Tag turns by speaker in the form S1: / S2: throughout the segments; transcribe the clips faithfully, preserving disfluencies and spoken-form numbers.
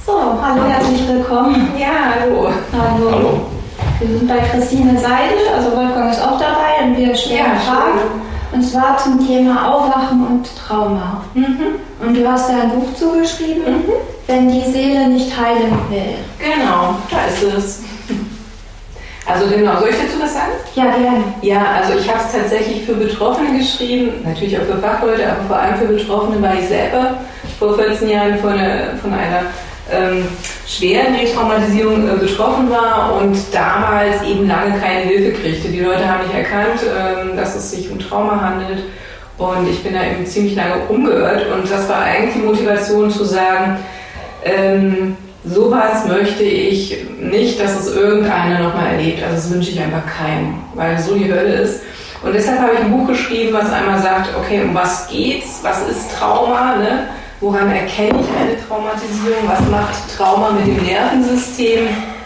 S1: So, hallo, herzlich willkommen.
S2: Ja, hallo.
S1: Hallo.
S3: Hallo.
S1: Wir sind bei Christine Seidel, also Wolfgang ist auch dabei und wir stellen
S2: Ja,
S1: Fragen. Und zwar zum Thema Aufwachen und Trauma.
S2: Mhm.
S1: Und du hast da ein Buch zugeschrieben,
S2: Mhm.
S1: wenn die Seele nicht heilen will.
S2: Genau, da ist es. Also genau, soll ich dazu was sagen?
S1: Ja, gerne.
S2: Ja, also ich habe es tatsächlich für Betroffene geschrieben, natürlich auch für Fachleute, aber vor allem für Betroffene, weil ich selber vor vierzehn Jahren von, eine, von einer ähm, schweren Retraumatisierung äh, betroffen war und damals eben lange keine Hilfe kriegte. Die Leute haben nicht erkannt, ähm, dass es sich um Trauma handelt und ich bin da eben ziemlich lange umgeirrt und das war eigentlich die Motivation zu sagen, ähm, sowas möchte ich nicht, dass es irgendeiner nochmal erlebt. Also das wünsche ich einfach keinem, weil es so die Hölle ist. Und deshalb habe ich ein Buch geschrieben, was einmal sagt, okay, um was geht's? Was ist Trauma? Ne? Woran erkenne ich eine Traumatisierung? Was macht Trauma mit dem Nervensystem?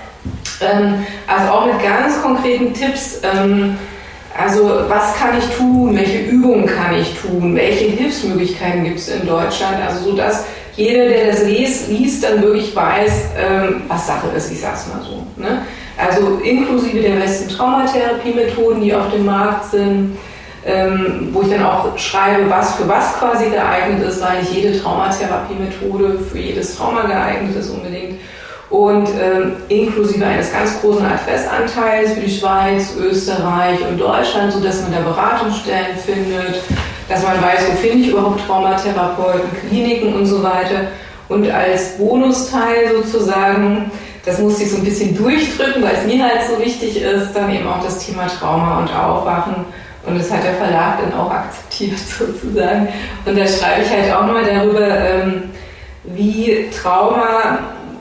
S2: Ähm, also auch mit ganz konkreten Tipps. Ähm, also was kann ich tun? Welche Übungen kann ich tun? Welche Hilfsmöglichkeiten gibt es in Deutschland? Also so dass jeder, der das liest, liest dann wirklich weiß, ähm, was Sache ist, ich sag's mal so. Ne? Also inklusive der besten Traumatherapiemethoden, die auf dem Markt sind, ähm, wo ich dann auch schreibe, was für was quasi geeignet ist, weil nicht jede Traumatherapiemethode für jedes Trauma geeignet ist unbedingt. Und ähm, inklusive eines ganz großen Adressanteils für die Schweiz, Österreich und Deutschland, sodass man da Beratungsstellen findet, dass man weiß, wo finde ich überhaupt Traumatherapeuten, Kliniken und so weiter. Und als Bonusteil sozusagen, das musste ich so ein bisschen durchdrücken, weil es mir halt so wichtig ist, dann eben auch das Thema Trauma und Aufwachen. Und das hat der Verlag dann auch akzeptiert sozusagen. Und da schreibe ich halt auch nochmal darüber, ähm, wie Trauma,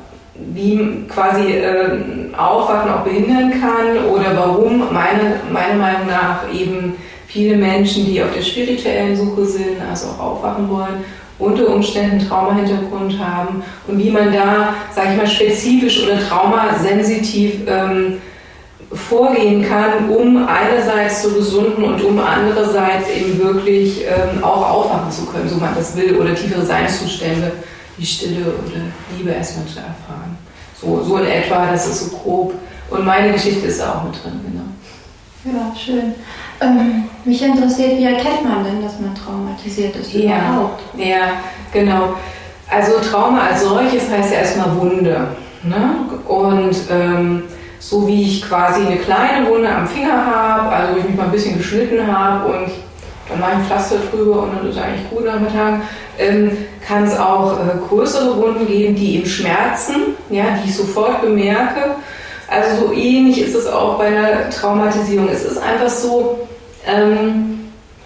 S2: wie quasi ähm, Aufwachen auch behindern kann oder warum meine, meiner Meinung nach eben viele Menschen, die auf der spirituellen Suche sind, also auch aufwachen wollen, unter Umständen Traumahintergrund haben und wie man da, sage ich mal, spezifisch oder traumasensitiv ähm, vorgehen kann, um einerseits zu gesunden und um andererseits eben wirklich ähm, auch aufwachen zu können, so man das will, oder tiefere Seinszustände, wie Stille oder Liebe erstmal zu erfahren. So, so in etwa, das ist so grob. Und meine Geschichte ist da auch mit drin, genau.
S1: Ja, schön. Ähm, mich interessiert, wie erkennt man denn, dass man traumatisiert ist
S2: ja,
S1: überhaupt?
S2: Ja, genau. Also Trauma als solches heißt ja erstmal Wunde. Ne? Und ähm, so wie ich quasi eine kleine Wunde am Finger habe, also wo ich mich mal ein bisschen geschnitten habe und dann mache ich ein Pflaster drüber und dann ist eigentlich gut nach dem Tag, ähm, kann es auch äh, größere Wunden geben, die eben schmerzen, ja, die ich sofort bemerke. Also so ähnlich ist es auch bei einer Traumatisierung. Es ist einfach so, ähm,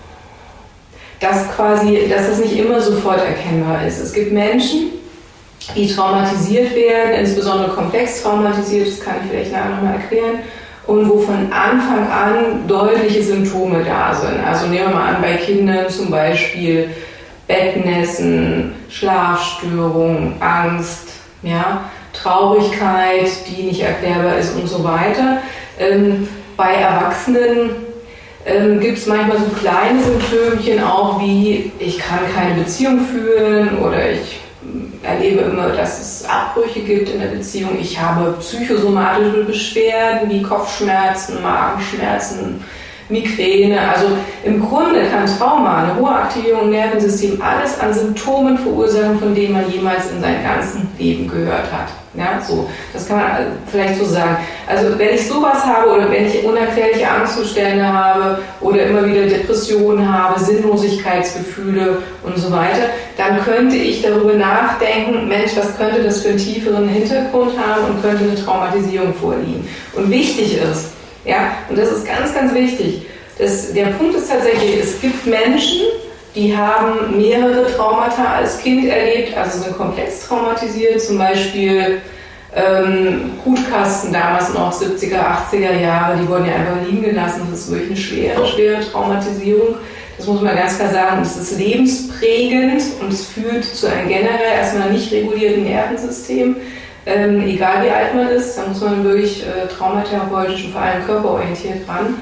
S2: dass quasi, dass es nicht immer sofort erkennbar ist. Es gibt Menschen, die traumatisiert werden, insbesondere komplex traumatisiert, das kann ich vielleicht nachher nochmal erklären, und wo von Anfang an deutliche Symptome da sind. Also nehmen wir mal an, bei Kindern zum Beispiel Bettnässen, Schlafstörungen, Angst, ja, Traurigkeit, die nicht erklärbar ist und so weiter. Ähm, bei Erwachsenen ähm, gibt es manchmal so kleine Symptomchen auch wie, ich kann keine Beziehung führen oder ich erlebe immer, dass es Abbrüche gibt in der Beziehung. Ich habe psychosomatische Beschwerden wie Kopfschmerzen, Magenschmerzen, Migräne. Also im Grunde kann Trauma, eine hohe Aktivierung im Nervensystem, alles an Symptomen verursachen, von denen man jemals in seinem ganzen Leben gehört hat. Ja, so, das kann man vielleicht so sagen. Also wenn ich sowas habe oder wenn ich unerklärliche Angstzustände habe oder immer wieder Depressionen habe, Sinnlosigkeitsgefühle und so weiter, dann könnte ich darüber nachdenken, Mensch, was könnte das für einen tieferen Hintergrund haben und könnte eine Traumatisierung vorliegen. Und wichtig ist, ja, und das ist ganz, ganz wichtig, das, der Punkt ist tatsächlich, es gibt Menschen, die haben mehrere Traumata als Kind erlebt, also sind komplex traumatisiert, zum Beispiel ähm, Hutkasten damals noch, siebziger, achtziger Jahre, die wurden ja einfach liegen gelassen, das ist wirklich eine schwere, schwere Traumatisierung. Das muss man ganz klar sagen, das ist lebensprägend und es führt zu einem generell erstmal nicht regulierten Nervensystem. Ähm, egal wie alt man ist, da muss man wirklich äh, traumatherapeutisch und vor allem körperorientiert ran.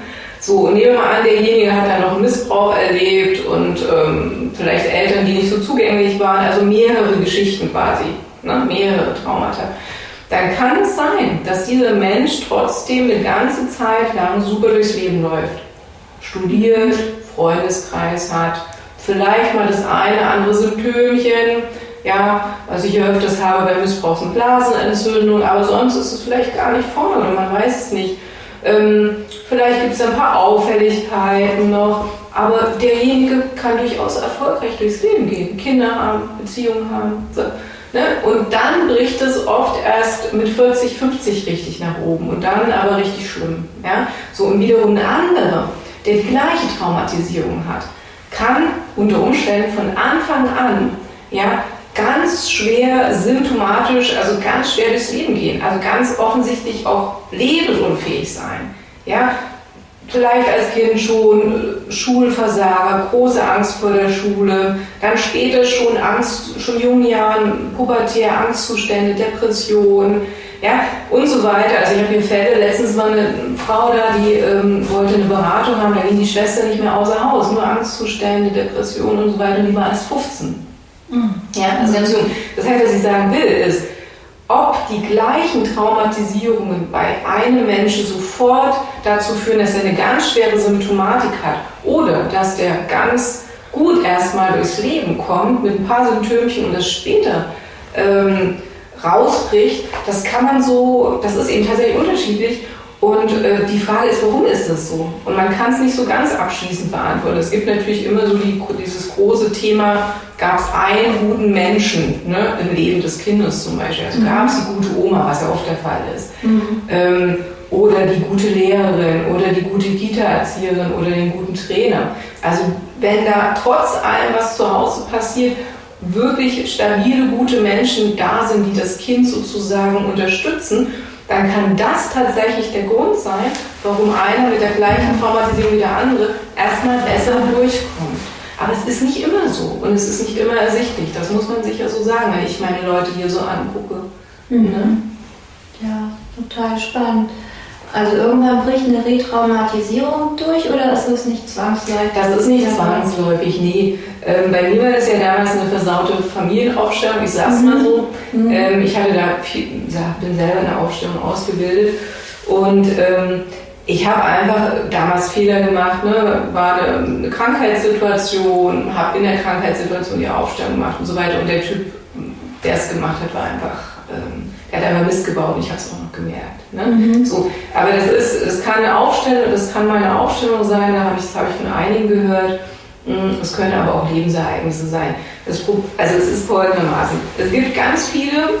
S2: So, nehmen wir mal an, derjenige hat dann noch einen Missbrauch erlebt und ähm, vielleicht Eltern, die nicht so zugänglich waren, also mehrere Geschichten quasi, ne? Mehrere Traumata. Dann kann es sein, dass dieser Mensch trotzdem eine ganze Zeit lang super durchs Leben läuft. Studiert, Freundeskreis hat, vielleicht mal das eine andere Symptomchen, ja, was ich ja öfters habe bei Missbrauchs- und Blasenentzündung, aber sonst ist es vielleicht gar nicht vorne, man weiß es nicht. Ähm, vielleicht gibt es ein paar Auffälligkeiten noch, aber derjenige kann durchaus erfolgreich durchs Leben gehen, Kinder haben, Beziehungen haben. So, ne? Und dann bricht es oft erst mit vierzig, fünfzig richtig nach oben und dann aber richtig schlimm. Ja? So, und wiederum ein anderer, der die gleiche Traumatisierung hat, kann unter Umständen von Anfang an ja, ganz schwer symptomatisch, also ganz schwer durchs Leben gehen, also ganz offensichtlich auch lebensunfähig sein. Ja? Vielleicht als Kind schon Schulversager, große Angst vor der Schule, dann später schon Angst, schon in jungen Jahren pubertäre Angstzustände, Depression, ja, und so weiter. Also ich habe hier Fälle, letztens war eine Frau da, die ähm, wollte eine Beratung haben, da ging die Schwester nicht mehr außer Haus, nur Angstzustände, Depression und so weiter, und die war erst fünfzehn. Mhm. Ja, also ganz jung. Das heißt, was ich sagen will, ist, ob die gleichen Traumatisierungen bei einem Menschen sofort dazu führen, dass er eine ganz schwere Symptomatik hat oder dass der ganz gut erstmal durchs Leben kommt mit ein paar Symptomchen und das später ähm, rausbricht, das kann man so, das ist eben tatsächlich unterschiedlich. Und äh, die Frage ist, warum ist das so? Und man kann es nicht so ganz abschließend beantworten. Es gibt natürlich immer so die, dieses große Thema, gab es einen guten Menschen, ne, im Leben des Kindes zum Beispiel. Also mhm. gab es die gute Oma, was ja oft der Fall ist. Mhm. Ähm, oder die gute Lehrerin oder die gute Kita-Erzieherin oder den guten Trainer. Also wenn da trotz allem, was zu Hause passiert, wirklich stabile, gute Menschen da sind, die das Kind sozusagen unterstützen, dann kann das tatsächlich der Grund sein, warum einer mit der gleichen Traumatisierung wie der andere erstmal besser durchkommt. Aber es ist nicht immer so und es ist nicht immer ersichtlich. Das muss man sicher so sagen, wenn ich meine Leute hier so angucke. Mhm. Ne?
S1: Ja, total spannend. Also irgendwann bricht eine Retraumatisierung durch oder ist das nicht zwangsläufig?
S2: Das ist nicht zwangsläufig, nee. Ähm, bei mir war das ja damals eine versaute Familienaufstellung, ich sag's mhm. mal so. Mhm. Ähm, ich hatte da viel, ja, bin selber in der Aufstellung ausgebildet und ähm, ich habe einfach damals Fehler gemacht, ne? War eine, eine Krankheitssituation, habe in der Krankheitssituation die Aufstellung gemacht und so weiter und der Typ, der es gemacht hat, war einfach... Ähm, Er hat einfach Mist gebaut und ich habe es auch noch gemerkt. Ne? Mhm. So, aber das ist, das kann eine Aufstellung, das kann mal eine Aufstellung sein, da habe ich, das habe ich von einigen gehört. Es können aber auch Lebensereignisse sein. Das, also es ist folgendermaßen. Es gibt ganz viele,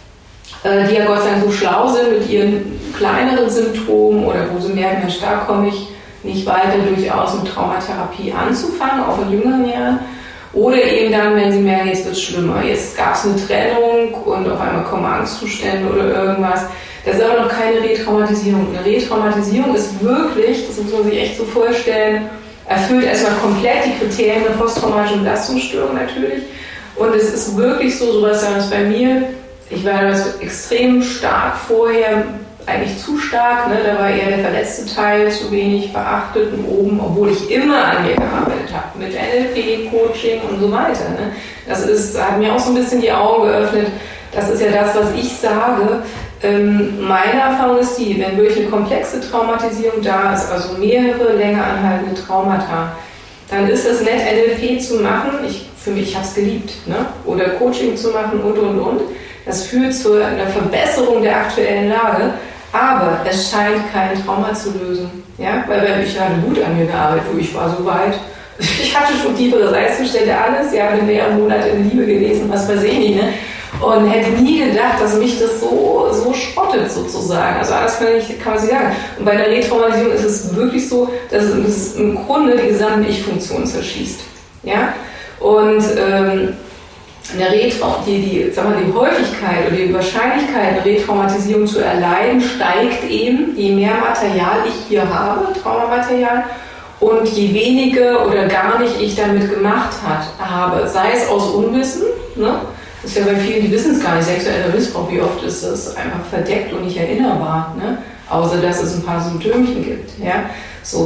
S2: die ja Gott sei Dank so schlau sind mit ihren kleineren Symptomen oder wo sie merken, Mensch, da komme ich nicht weiter, durchaus mit Traumatherapie anzufangen, auch in jüngeren Jahren. Oder eben dann, wenn sie merken, jetzt wird es schlimmer, jetzt gab es eine Trennung und auf einmal kommen Angstzustände oder irgendwas. Das ist aber noch keine Retraumatisierung. Eine Retraumatisierung ist wirklich, das muss man sich echt so vorstellen, erfüllt erstmal komplett die Kriterien der posttraumatischen Belastungsstörung natürlich. Und es ist wirklich so, sowas sagen es bei mir, ich war das extrem stark vorher, eigentlich zu stark, ne? Da war eher der verletzte Teil zu wenig beachtet und oben, obwohl ich immer an mir gearbeitet habe, mit N L P, Coaching und so weiter. Ne? Das ist, hat mir auch so ein bisschen die Augen geöffnet. Das ist ja das, was ich sage. Ähm, meine Erfahrung ist die, wenn wirklich eine komplexe Traumatisierung da ist, also mehrere länger anhaltende Traumata, dann ist es nett, N L P zu machen. Ich, für mich, ich habe es geliebt. Ne? Oder Coaching zu machen und, und, und. Das führt zu einer Verbesserung der aktuellen Lage. Aber es scheint kein Trauma zu lösen. Ja? Weil ich hatte gut an mir gearbeitet, wo ich war so weit. Ich hatte schon tiefere Seitenzustände, alles. Ja, bin mehrere Monate in Liebe gewesen, was weiß ich nicht. Ne? Und hätte nie gedacht, dass mich das so, so spottet sozusagen. Also alles kann, ich, kann man sich sagen. Und bei einer Retraumatisierung ist es wirklich so, dass es im Grunde die gesamte Ich-Funktion zerschießt. Ja? Und ähm, eine Retra- die, die, sag mal, die Häufigkeit oder die Wahrscheinlichkeit, eine Retraumatisierung zu erleiden, steigt eben, je mehr Material ich hier habe, Traumamaterial, und je weniger oder gar nicht ich damit gemacht hat, habe. Sei es aus Unwissen, ne? Das ist ja bei vielen, die wissen es gar nicht, sexueller Missbrauch, wie oft ist das einfach verdeckt und nicht erinnerbar, ne? Außer dass es ein paar Symptomchen gibt. Ja? So.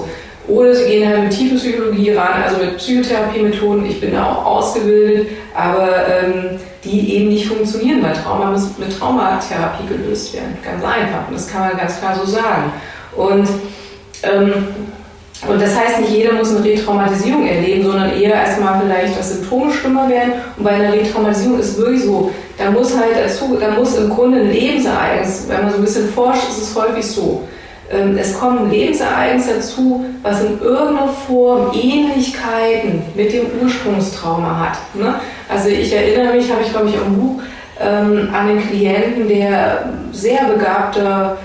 S2: Oder sie gehen halt mit Tiefenpsychologie ran, also mit Psychotherapiemethoden. Ich bin da auch ausgebildet, aber ähm, die eben nicht funktionieren, weil Trauma muss mit Traumatherapie gelöst werden. Ganz einfach. Und das kann man ganz klar so sagen. Und, ähm, und das heißt, nicht jeder muss eine Retraumatisierung erleben, sondern eher erstmal vielleicht, dass Symptome schlimmer werden. Und bei einer Retraumatisierung ist es wirklich so, da muss halt dazu, da muss im Grunde ein Lebensereignis, wenn man so ein bisschen forscht, ist es häufig so. Es kommt ein Ereignis dazu, was in irgendeiner Form Ähnlichkeiten mit dem Ursprungstrauma hat. Ne? Also ich erinnere mich, habe ich glaube ich auch ein Buch, ähm, an einen Klienten, der sehr begabter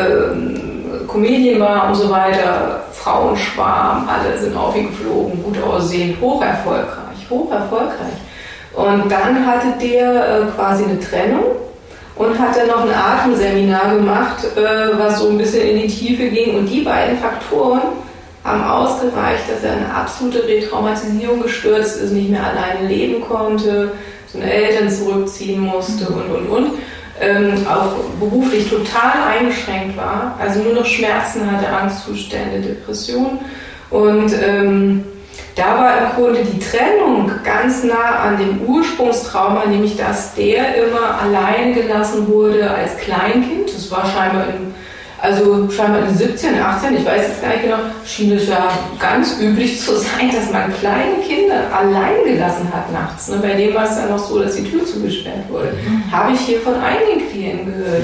S2: ähm, Comedian war und so weiter, Frauenschwarm, alle sind auf ihn geflogen, gut aussehend, hoch erfolgreich, hoch erfolgreich. Und dann hatte der äh, quasi eine Trennung. Und hat dann noch ein Atemseminar gemacht, was so ein bisschen in die Tiefe ging. Und die beiden Faktoren haben ausgereicht, dass er eine absolute Retraumatisierung gestürzt ist, nicht mehr alleine leben konnte, seine Eltern zurückziehen musste und, und, und. Ähm, auch beruflich total eingeschränkt war, also nur noch Schmerzen hatte, Angstzustände, Depressionen. Und ähm, da war im Grunde die Trennung ganz nah an dem Ursprungstrauma, nämlich dass der immer alleine gelassen wurde als Kleinkind. Das war scheinbar in, also scheinbar in siebzehn, achtzehn, ich weiß jetzt gar nicht genau, schien es ja ganz üblich zu sein, dass man kleine Kinder allein gelassen hat nachts. Ne? Bei dem war es ja noch so, dass die Tür zugesperrt wurde. Mhm. Habe ich hier von einigen Klienten gehört.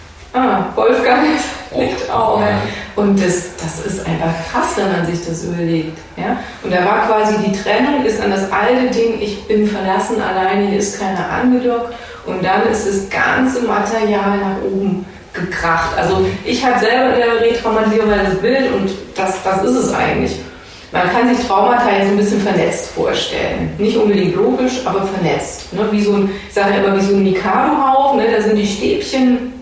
S2: Ah, Wolfgang liegt auch. Und das, das ist einfach krass, wenn man sich das überlegt. Ja? Und da war quasi die Trennung, ist an das alte Ding, ich bin verlassen, alleine, hier ist keiner angedockt. Und dann ist das ganze Material nach oben gekracht. Also ich habe selber eine Retraumatisierung, weil das Bild, und das, das ist es eigentlich. Man kann sich Traumata so ein bisschen vernetzt vorstellen. Nicht unbedingt logisch, aber vernetzt. Ne? Wie so ein, ich sage ja immer, wie so ein Mikado-Haufen, ne? Da sind die Stäbchen.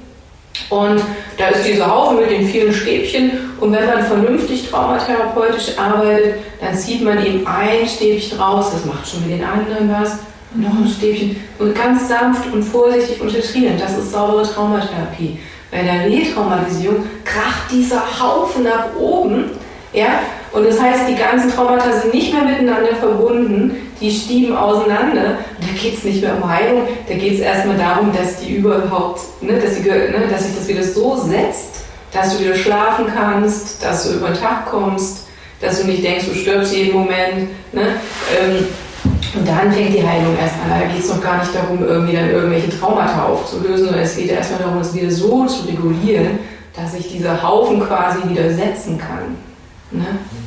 S2: Und da ist dieser Haufen mit den vielen Stäbchen, und wenn man vernünftig traumatherapeutisch arbeitet, dann zieht man eben ein Stäbchen raus, das macht schon mit den anderen was, noch ein Stäbchen, und ganz sanft und vorsichtig untertrieben. Das ist saubere Traumatherapie. Bei der Retraumatisierung kracht dieser Haufen nach oben, ja, und das heißt, die ganzen Traumata sind nicht mehr miteinander verbunden, die stieben auseinander. Und da geht es nicht mehr um Heilung, da geht es erstmal darum, dass die überhaupt, ne, dass, die, ne, dass sich das wieder so setzt, dass du wieder schlafen kannst, dass du über den Tag kommst, dass du nicht denkst, du stirbst jeden Moment. Ne? Ähm, und dann fängt die Heilung erst an. Da geht es noch gar nicht darum, irgendwie dann irgendwelche Traumata aufzulösen, sondern es geht erstmal darum, es wieder so zu regulieren, dass sich dieser Haufen quasi wieder setzen kann. Ne?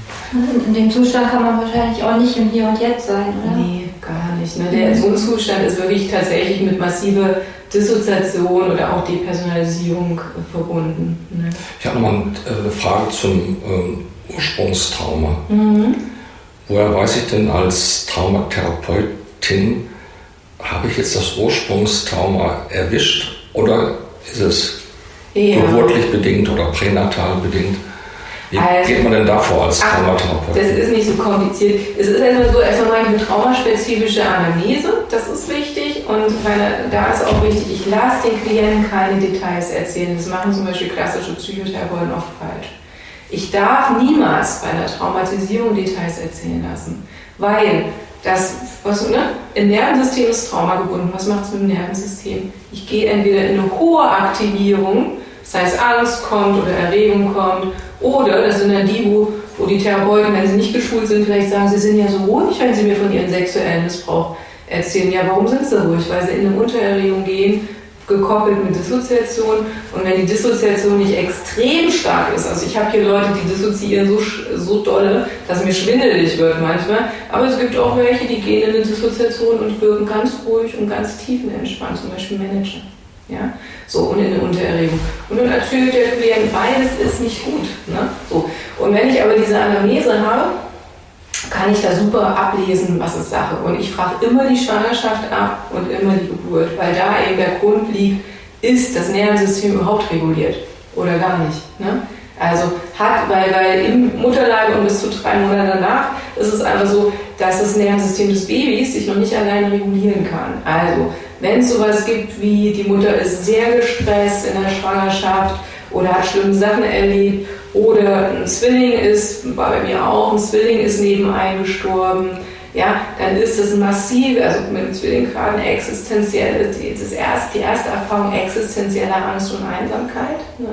S1: In dem Zustand kann man wahrscheinlich auch nicht im Hier und Jetzt sein, oder?
S2: Nee, gar nicht. Ne? Der, so ein Zustand ist wirklich tatsächlich mit massiver Dissoziation oder auch Depersonalisierung verbunden. Ne?
S3: Ich habe nochmal eine Frage zum ähm, Ursprungstrauma.
S2: Mhm.
S3: Woher weiß ich denn als Traumatherapeutin, habe ich jetzt das Ursprungstrauma erwischt oder ist es ja. geburtlich bedingt oder pränatal bedingt? Wie also, geht man denn davor als Traumatherapeut?
S2: Das ist nicht so kompliziert. Es ist erstmal so, erstmal eine traumaspezifische Anamnese, das ist wichtig. Und meine, da ist auch wichtig, ich lasse den Klienten keine Details erzählen. Das machen zum Beispiel klassische Psychotherapeuten oft falsch. Ich darf niemals bei einer Traumatisierung Details erzählen lassen, weil das, was, ne, im Nervensystem ist Trauma gebunden. Was macht es mit dem Nervensystem? Ich gehe entweder in eine hohe Aktivierung, das heißt Angst kommt oder Erregung kommt, oder das sind dann die, wo, wo die Therapeuten, wenn sie nicht geschult sind, vielleicht sagen, sie sind ja so ruhig, wenn sie mir von ihrem sexuellen Missbrauch erzählen. Ja, warum sind sie ruhig? Weil sie in eine Untererregung gehen, gekoppelt mit Dissoziation. Und wenn die Dissoziation nicht extrem stark ist, also ich habe hier Leute, die dissoziieren so, so dolle, dass mir schwindelig wird manchmal, aber es gibt auch welche, die gehen in eine Dissoziation und wirken ganz ruhig und ganz tiefenentspannt, zum Beispiel Manager. Ja? So, und in eine Untererregung. Und dann erzählt der Klient, beides ist nicht gut. Ne? So. Und wenn ich aber diese Anamnese habe, kann ich da super ablesen, was ist Sache. Und ich frage immer die Schwangerschaft ab und immer die Geburt, weil da eben der Grund liegt, ist das Nervensystem überhaupt reguliert oder gar nicht. Ne? Also hat, weil, weil im Mutterleib und bis zu drei Monate danach ist es einfach so, dass das Nervensystem des Babys sich noch nicht alleine regulieren kann. Also wenn es sowas gibt wie die Mutter ist sehr gestresst in der Schwangerschaft oder hat schlimme Sachen erlebt oder ein Zwilling ist, war bei mir auch, ein Zwilling ist nebenein gestorben, ja, dann ist das massiv, also mit dem Zwilling gerade eine existenzielle, das erste, die erste Erfahrung existenzieller Angst und Einsamkeit, ne?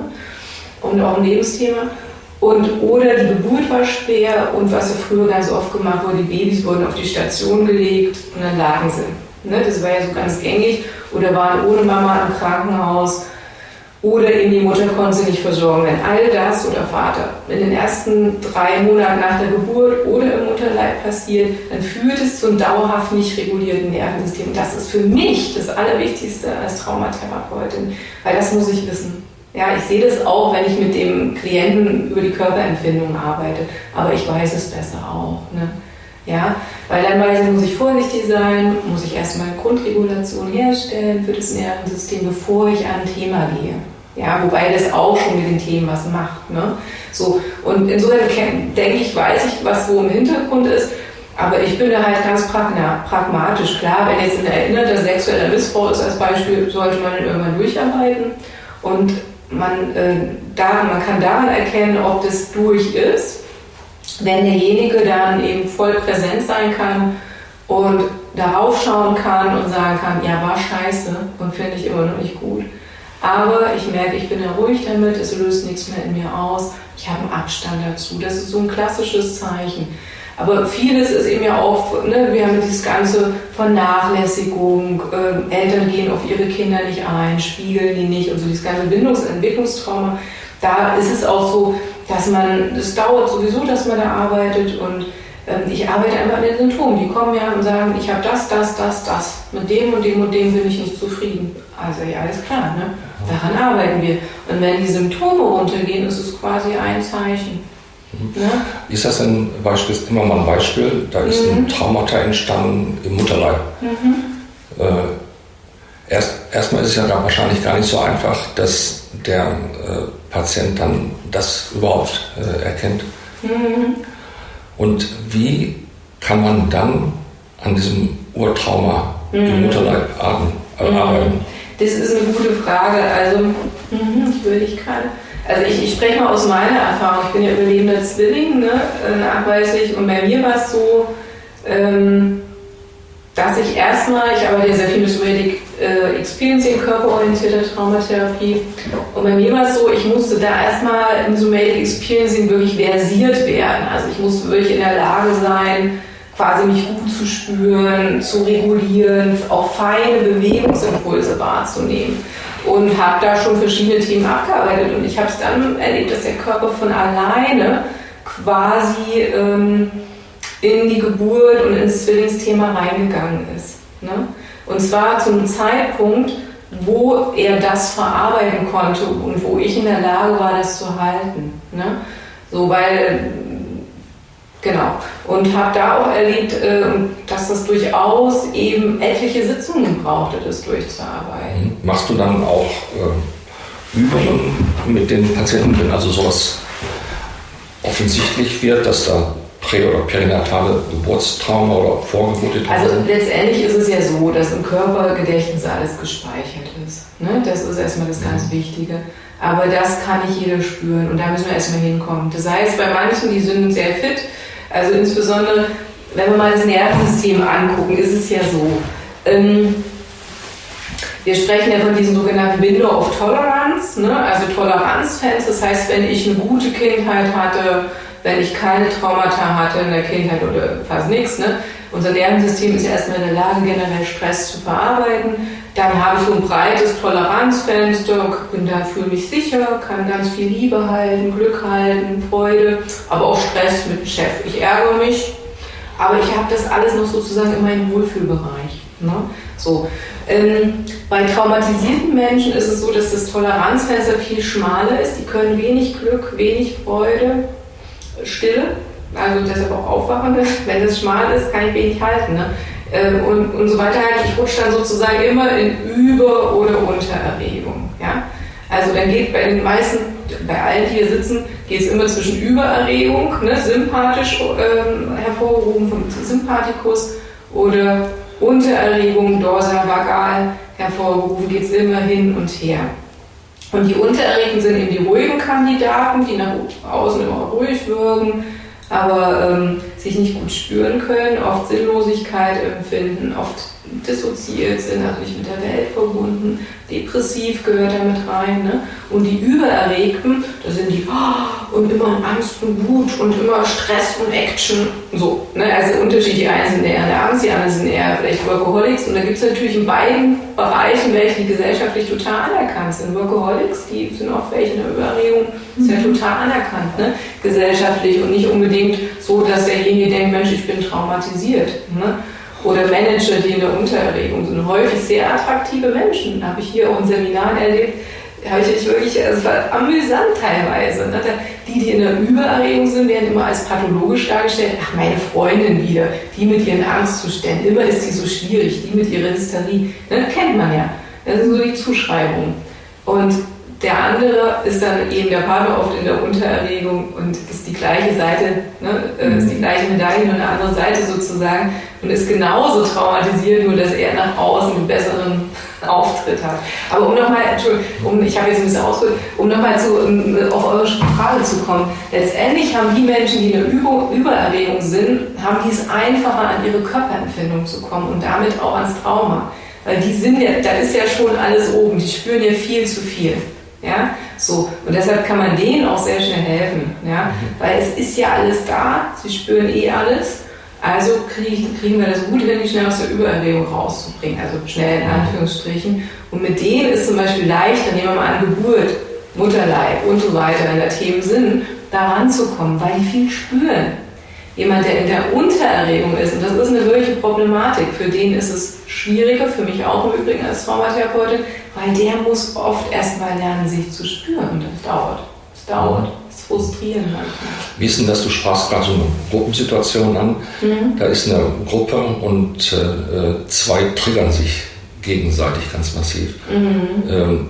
S2: Und auch ein Lebensthema. Und, oder die Geburt war schwer und was ja früher ganz oft gemacht wurde, die Babys wurden auf die Station gelegt und dann lagen sie. Ne? Das war ja so ganz gängig. Oder waren ohne Mama im Krankenhaus oder eben die Mutter konnte sie nicht versorgen. Wenn all das oder Vater in den ersten drei Monaten nach der Geburt oder im Mutterleib passiert, dann führt es zu einem dauerhaft nicht regulierten Nervensystem. Das ist für mich das Allerwichtigste als Traumatherapeutin, weil das muss ich wissen. Ja, ich sehe das auch, wenn ich mit dem Klienten über die Körperempfindung arbeite, aber ich weiß es besser auch. Ne? Ja, weil dann weiß ich, muss ich vorsichtig sein, muss ich erstmal Grundregulation herstellen für das Nervensystem, bevor ich an ein Thema gehe. Ja, wobei das auch schon mit den Themen was macht. Ne? So, und insofern denke ich, weiß ich, was so im Hintergrund ist, aber ich bin da halt ganz pragmatisch. Klar, wenn jetzt ein erinnerter sexueller Missbrauch ist als Beispiel, sollte man den irgendwann durcharbeiten und man, äh, da, man kann daran erkennen, ob das durch ist, wenn derjenige dann eben voll präsent sein kann und darauf schauen kann und sagen kann, ja, war scheiße und finde ich immer noch nicht gut. Aber ich merke, ich bin ja ruhig damit, es löst nichts mehr in mir aus, ich habe einen Abstand dazu. Das ist so ein klassisches Zeichen. Aber vieles ist eben ja auch, ne, wir haben dieses ganze Vernachlässigung, äh, Eltern gehen auf ihre Kinder nicht ein, spiegeln die nicht und so dieses ganze Bindungs- und Entwicklungstrauma. Da ist es auch so, dass man, es dauert sowieso, dass man da arbeitet und ähm, ich arbeite einfach an den Symptomen. Die kommen ja und sagen, ich habe das, das, das, das. Mit dem und dem und dem bin ich nicht zufrieden. Also ja, alles klar, ne? Daran arbeiten wir. Und wenn die Symptome runtergehen, ist es quasi ein Zeichen. Ja.
S3: Ist das ein Beispiel, ist immer mal ein Beispiel, da ist mhm. ein Traumata entstanden im Mutterleib. Mhm. Äh, erst, erstmal ist es ja da wahrscheinlich gar nicht so einfach, dass der äh, Patient dann das überhaupt äh, erkennt. Mhm. Und wie kann man dann an diesem Urtrauma mhm. im Mutterleib arbeiten? Äh, mhm.
S2: Das ist eine gute Frage. Also, mhm, ich will dich gerade. Also ich, ich spreche mal aus meiner Erfahrung, ich bin ja überlebender Zwilling, ne, nachweislich, und bei mir war es so, ähm, dass ich erstmal, ich arbeite ja sehr viel mit Somatic äh, Experiencing, körperorientierter Traumatherapie, und bei mir war es so, ich musste da erstmal im Somatic Experiencing wirklich versiert werden, also ich musste wirklich in der Lage sein, quasi mich gut zu spüren, zu regulieren, auch feine Bewegungsimpulse wahrzunehmen. Und habe da schon verschiedene Themen abgearbeitet. Und ich habe es dann erlebt, dass der Körper von alleine quasi ähm, in die Geburt und ins Zwillingsthema reingegangen ist. Ne? Und zwar zu einem Zeitpunkt, wo er das verarbeiten konnte und wo ich in der Lage war, das zu halten. Ne? So, weil, genau. Und habe da auch erlebt, äh, dass das durchaus eben etliche Sitzungen brauchte, das durchzuarbeiten.
S3: Machst du dann auch äh, Übungen mit den Patienten, wenn also sowas offensichtlich wird, dass da prä- oder perinatale Geburtstrauma oder Vorgeburten?
S2: Also letztendlich ist es ja so, dass im Körpergedächtnis alles gespeichert ist. Ne? Das ist erstmal das ganz mhm. Wichtige. Aber das kann nicht jeder spüren und da müssen wir erstmal hinkommen. Das heißt, bei manchen, die sind sehr fit, also insbesondere, wenn wir mal das Nervensystem angucken, ist es ja so. Ähm, wir sprechen ja von diesem sogenannten Window of Tolerance, ne? Also Toleranzfans. Das heißt, wenn ich eine gute Kindheit hatte, wenn ich keine Traumata hatte in der Kindheit oder fast nichts, ne? Unser Nervensystem ist ja erstmal in der Lage, generell Stress zu verarbeiten. Dann habe ich so ein breites Toleranzfenster, bin da, fühle mich sicher, kann ganz viel Liebe halten, Glück halten, Freude, aber auch Stress mit dem Chef. Ich ärgere mich, aber ich habe das alles noch sozusagen in meinem Wohlfühlbereich. Ne? So. Ähm, bei traumatisierten Menschen ist es so, dass das Toleranzfenster viel schmaler ist. Die können wenig Glück, wenig Freude, Stille, also deshalb auch aufwachen. Wenn es schmal ist, kann ich wenig halten. Ne? Und, und so weiter. Ich rutsche dann sozusagen immer in Über- oder Untererregung. Ja? Also dann geht bei den meisten, bei allen, die hier sitzen, geht es immer zwischen Übererregung, ne, sympathisch ähm, hervorgehoben vom Sympathikus, oder Untererregung, dorsal vagal hervorgehoben, geht es immer hin und her. Und die Untererregten sind eben die ruhigen Kandidaten, die nach außen immer ruhig wirken, aber ähm, sich nicht gut spüren können, oft Sinnlosigkeit empfinden, oft dissoziiert sind, also nicht mit der Welt verbunden, depressiv gehört da mit rein. Ne? Und die Übererregten, da sind die oh, und immer in Angst und Wut und immer Stress und Action. So, ne? Also Unterschied, die einen sind eher in der Angst, die anderen sind eher vielleicht Workaholics. Und da gibt es natürlich in beiden Bereichen welche, die gesellschaftlich total anerkannt sind. Workaholics, die sind oft welche in der Übererregung, ist ja total anerkannt, ne? Gesellschaftlich und nicht unbedingt so, dass derjenige denkt, Mensch, ich bin traumatisiert. Ne? Oder Manager, die in der Untererregung sind. Häufig sehr attraktive Menschen, habe ich hier auch in Seminaren erlebt, habe ich wirklich, es war amüsant teilweise. Ne? Die, die in der Übererregung sind, werden immer als pathologisch dargestellt. Ach, meine Freundin wieder, die mit ihren Angstzuständen, immer ist die so schwierig, die mit ihrer Hysterie. Ne? Kennt man ja. Das sind so die Zuschreibungen. Und der andere ist dann eben der Partner oft in der Untererregung und ist die gleiche Seite, ne, ist die gleiche Medaille, nur eine andere Seite sozusagen und ist genauso traumatisiert, nur dass er nach außen einen besseren Auftritt hat. Aber um nochmal, um, ich habe jetzt ein bisschen ausgeholt, um nochmal zu, um, auf eure Frage zu kommen, letztendlich haben die Menschen, die in der Über, Übererregung sind, haben die es einfacher, an ihre Körperempfindung zu kommen und damit auch ans Trauma. Weil die sind ja, da ist ja schon alles oben, die spüren ja viel zu viel. Ja, so. Und deshalb kann man denen auch sehr schnell helfen, ja, weil es ist ja alles da, sie spüren eh alles, also krieg, kriegen wir das gut hin, die schnell aus der Übererregung rauszubringen, also schnell in Anführungsstrichen. Und mit denen ist zum Beispiel leichter, nehmen wir mal an Geburt, Mutterleib und so weiter, wenn da Themen sind, da ranzukommen, weil die viel spüren. Jemand, der in der Untererregung ist, und das ist eine wirkliche Problematik, für den ist es schwieriger, für mich auch im Übrigen als Traumatherapeutin, weil der muss oft erstmal lernen, sich zu spüren und das dauert. Es dauert. Es ist frustrierend manchmal.
S3: Wie ist denn das? Du sprachst gerade so eine Gruppensituation an. Mhm. Da ist eine Gruppe und äh, zwei triggern sich gegenseitig ganz massiv. Mhm. Ähm,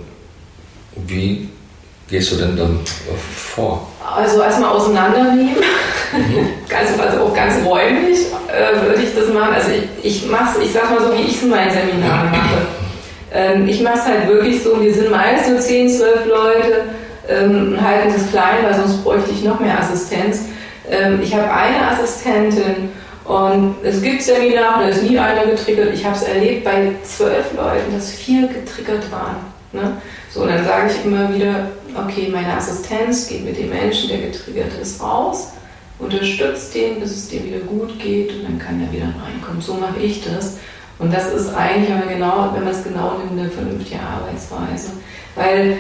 S3: wie gehst du denn dann vor?
S2: Also erstmal auseinandernehmen, mhm. ganz, also auch ganz räumlich äh, würde ich das machen. Also ich, ich mache es, ich sag mal so, wie ich es in meinen Seminaren mache. Ähm, ich mache es halt wirklich so, wir sind meist nur zehn, zwölf Leute, ähm, halten das klein, weil sonst bräuchte ich noch mehr Assistenz. Ähm, ich habe eine Assistentin und es gibt Seminare, da ist nie einer getriggert. Ich habe es erlebt bei zwölf Leuten, dass vier getriggert waren. Ne? So, und dann sage ich immer wieder, okay, meine Assistenz geht mit dem Menschen, der getriggert ist, raus, unterstützt den, bis es dem wieder gut geht und dann kann er wieder reinkommen. So mache ich das. Und das ist eigentlich, wenn man genau, wenn man es genau nimmt, eine vernünftige Arbeitsweise. Weil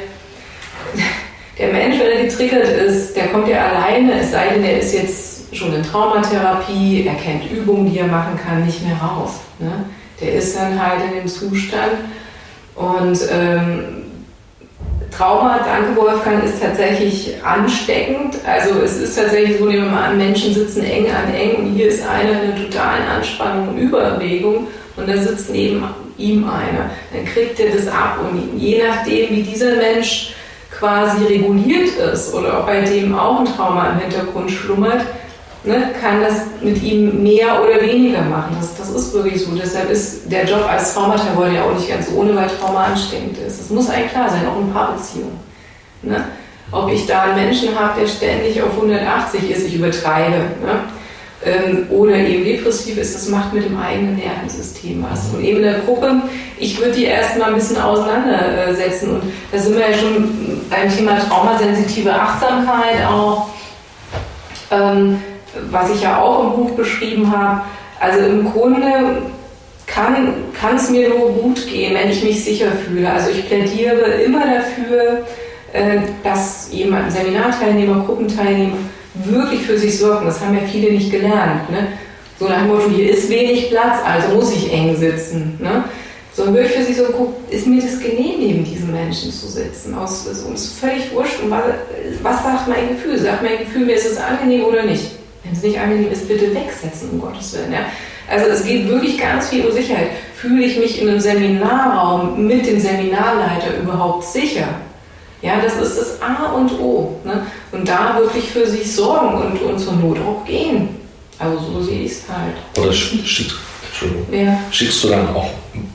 S2: der Mensch, wenn er getriggert ist, der kommt ja alleine, es sei denn, er ist jetzt schon in Traumatherapie, er kennt Übungen, die er machen kann, nicht mehr raus. Ne? Der ist dann halt in dem Zustand und ähm, Trauma, danke Wolfgang, ist tatsächlich ansteckend. Also es ist tatsächlich so, nehmen wir mal an, Menschen sitzen eng an eng und hier ist einer in einer totalen Anspannung und Übererregung und da sitzt neben ihm einer. Dann kriegt er das ab und je nachdem, wie dieser Mensch quasi reguliert ist oder ob bei dem auch ein Trauma im Hintergrund schlummert, ne, kann das mit ihm mehr oder weniger machen. Das, das ist wirklich so. Deshalb ist der Job als Traumatherapeut ja auch nicht ganz ohne, weil Trauma ansteckend ist. Das muss eigentlich klar sein, auch in Paarbeziehungen. Ne? Ob ich da einen Menschen habe, der ständig auf hundertachtzig ist, ich übertreibe, ne? ähm, oder eben depressiv ist, das macht mit dem eigenen Nervensystem was. Und eben in der Gruppe, ich würde die erstmal ein bisschen auseinandersetzen. Und da sind wir ja schon beim Thema traumasensitive Achtsamkeit auch. Ähm, was ich ja auch im Buch beschrieben habe. Also im Grunde kann, kann es mir nur gut gehen, wenn ich mich sicher fühle. Also ich plädiere immer dafür, äh, dass jemand, ein Seminarteilnehmer, Gruppenteilnehmer, wirklich für sich sorgen. Das haben ja viele nicht gelernt. Ne? So nach dem Motto, hier ist wenig Platz, also muss ich eng sitzen. Ne? Sondern wirklich für sich so, guck, ist mir das genehm, neben diesen Menschen zu sitzen? Aus, es ist völlig wurscht. Und was, was sagt mein Gefühl? Sagt mein Gefühl, mir ist es angenehm oder nicht? Wenn es nicht angenehm ist, bitte wegsetzen, um Gottes Willen. Ja? Also es geht wirklich ganz viel um Sicherheit. Fühle ich mich in einem Seminarraum mit dem Seminarleiter überhaupt sicher? Ja, das ist das A und O. Ne? Und da wirklich für sich sorgen und, und zur Not auch gehen. Also so sehe ich es halt.
S3: Oder schickst, ja. schickst du dann auch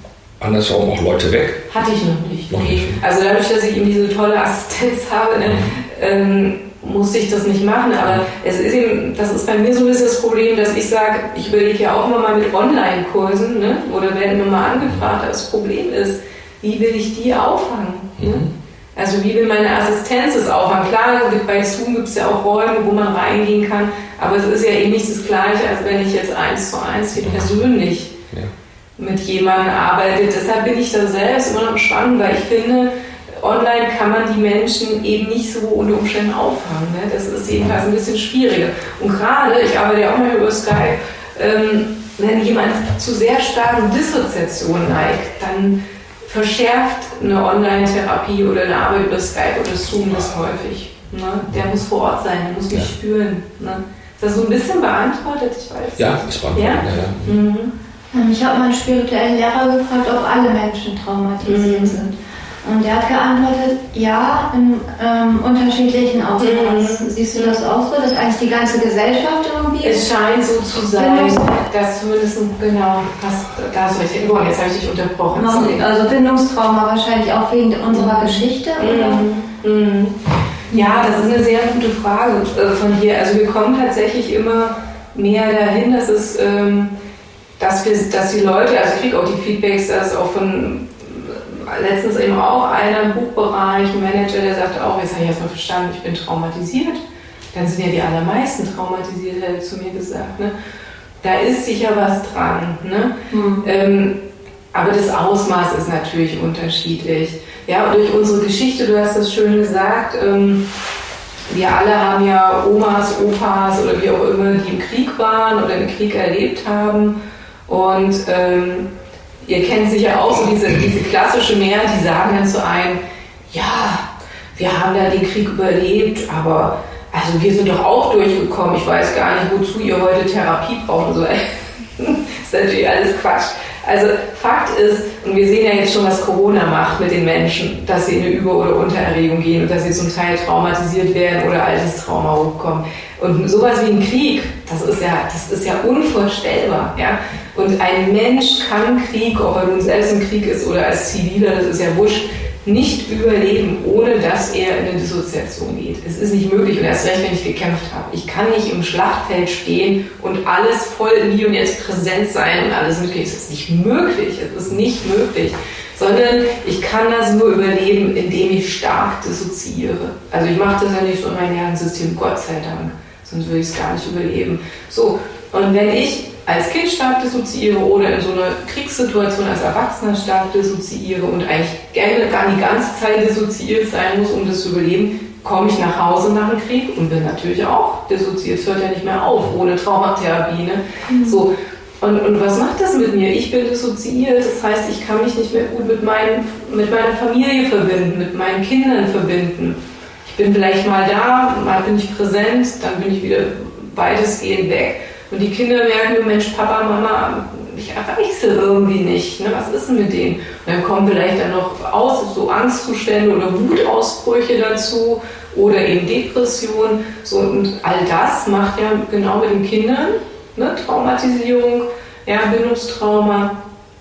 S3: andersherum auch Leute weg?
S2: Hatte ich noch nicht.
S3: Noch
S2: Nee.
S3: nicht.
S2: Also dadurch, dass ich eben diese tolle Assistenz habe, ne, ähm, musste ich das nicht machen. Aber es ist eben, das ist bei mir so ein bisschen das Problem, dass ich sage, ich überlege ja auch immer mal mit Online-Kursen, ne, oder werden immer mal angefragt. Das Problem ist, wie will ich die auffangen?
S3: Mhm.
S2: Ne? Also wie will meine Assistenz es auffangen? Klar, bei Zoom gibt es ja auch Räume, wo man reingehen kann, aber es ist ja eben nicht das Gleiche, als wenn ich jetzt eins zu eins hier persönlich
S3: Ja.
S2: mit jemandem arbeite. Deshalb bin ich da selbst immer noch spannend, weil ich finde, online kann man die Menschen eben nicht so unter Umständen auffangen. Ne? Das ist jedenfalls ein bisschen schwieriger. Und gerade, ich arbeite ja auch mal über Skype, ähm, wenn jemand zu sehr starken Dissoziationen neigt, dann verschärft eine Online-Therapie oder eine Arbeit über Skype oder Zoom das häufig. Ne? Der muss vor Ort sein, der muss mich
S3: Ja.
S2: spüren. Ne? Ist das so ein bisschen beantwortet? Ich weiß.
S3: Ja, das war
S2: Ja?
S3: ja? Ja, ja.
S2: Mhm.
S1: Ich habe meinen spirituellen Lehrer gefragt, ob alle Menschen traumatisiert
S2: Mhm.
S1: sind. Und der hat geantwortet, ja, in ähm, unterschiedlichen Ausmaß.
S2: Mhm.
S1: Siehst du das auch so, dass eigentlich die ganze Gesellschaft irgendwie...
S2: Es scheint so zu sein, dass zumindest, genau, hast, da hast du recht, oh, jetzt habe ich dich unterbrochen.
S1: Noch,
S2: Sorry.
S1: also Bindungstrauma wahrscheinlich auch wegen unserer Geschichte, oder?
S2: Mhm. Mhm. Ja, das ist eine sehr gute Frage äh, von dir. Also wir kommen tatsächlich immer mehr dahin, dass es, ähm, dass wir, dass die Leute, also ich kriege auch die Feedbacks, dass auch von letztens eben auch einer im Buchbereich, ein Manager, der sagte auch, jetzt habe ich erstmal verstanden, ich bin traumatisiert. Dann sind ja die allermeisten traumatisiert, hat er zu mir gesagt. Ne? Da ist sicher was dran. Ne? Mhm. Ähm, aber das Ausmaß ist natürlich unterschiedlich. Ja, und durch unsere Geschichte, du hast das schön gesagt, ähm, wir alle haben ja Omas, Opas oder wie auch immer, die im Krieg waren oder im Krieg erlebt haben. Und ähm, ihr kennt sicher auch so diese, diese klassische Mehr, die sagen dann zu einem, ja, wir haben da den Krieg überlebt, aber also wir sind doch auch durchgekommen. Ich weiß gar nicht, wozu ihr heute Therapie brauchen sollt. Das ist natürlich alles Quatsch. Also Fakt ist, und wir sehen ja jetzt schon, was Corona macht mit den Menschen, dass sie in eine Über- oder Untererregung gehen und dass sie zum Teil traumatisiert werden oder altes Trauma hochkommen. Und sowas wie ein Krieg, das ist ja, das ist ja unvorstellbar. Ja? Und ein Mensch kann Krieg, ob er nun selbst im Krieg ist oder als Ziviler, das ist ja wurscht, nicht überleben, ohne dass er in eine Dissoziation geht. Es ist nicht möglich und erst recht, wenn ich gekämpft habe. Ich kann nicht im Schlachtfeld stehen und alles voll in hier und jetzt präsent sein und alles mitkriegen. Es ist nicht möglich, es ist nicht möglich. Sondern ich kann das nur überleben, indem ich stark dissoziiere. Also ich mache das ja nicht so in meinem Nervensystem, Gott sei Dank, sonst würde ich es gar nicht überleben. So, und wenn ich als Kind stark dissoziiere oder in so einer Kriegssituation als Erwachsener stark dissoziiere und eigentlich gerne gar die ganze Zeit dissoziiert sein muss, um das zu überleben, komme ich nach Hause nach dem Krieg und bin natürlich auch dissoziiert. Es hört ja nicht mehr auf ohne Traumatherapie. Ne? Mhm. So, und, und was macht das mit mir? Ich bin dissoziiert, das heißt, ich kann mich nicht mehr gut mit, mein, mit meiner Familie verbinden, mit meinen Kindern verbinden. Ich bin vielleicht mal da, mal bin ich präsent, dann bin ich wieder weitestgehend weg. Und die Kinder merken, Mensch, Papa, Mama, ich erreiche sie irgendwie nicht. Ne? Was ist denn mit denen? Und dann kommen vielleicht dann noch aus, so Angstzustände oder Wutausbrüche dazu oder eben Depressionen. So, und all das macht ja genau mit den Kindern, ne? Traumatisierung, ja, Bindungstrauma,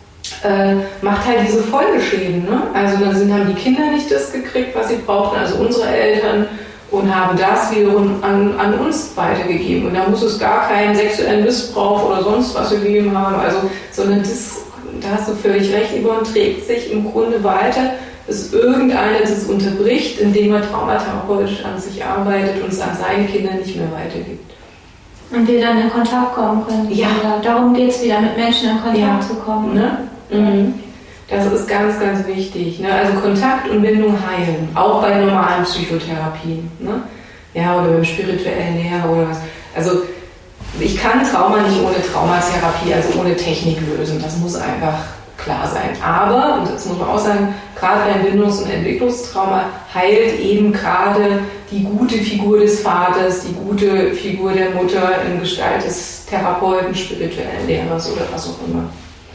S2: äh, macht halt diese Folgeschäden. Ne? Also dann sind, haben die Kinder nicht das gekriegt, was sie brauchten, also unsere Eltern, und haben das wiederum an, an uns weitergegeben. Und da muss es gar keinen sexuellen Missbrauch oder sonst was gegeben haben, also, sondern das, da hast du völlig recht, überträgt sich im Grunde weiter, bis irgendeiner das unterbricht, indem er traumatherapeutisch an sich arbeitet und es an seine Kinder nicht mehr weitergibt.
S1: Und wir dann in Kontakt kommen können.
S2: Ja.
S1: Oder darum geht es wieder, mit Menschen in Kontakt
S2: ja.
S1: zu kommen.
S2: Ne? Mhm. Das ist ganz, ganz wichtig. Ne? Also Kontakt und Bindung heilen, auch bei normalen Psychotherapien. Ne? Ja, oder beim spirituellen Lehrer oder was. Also ich kann Trauma nicht ohne Traumatherapie, also ohne Technik lösen. Das muss einfach klar sein. Aber, und das muss man auch sagen, gerade beim Bindungs- und Entwicklungstrauma heilt eben gerade die gute Figur des Vaters, die gute Figur der Mutter in Gestalt des Therapeuten, spirituellen Lehrers oder was auch immer.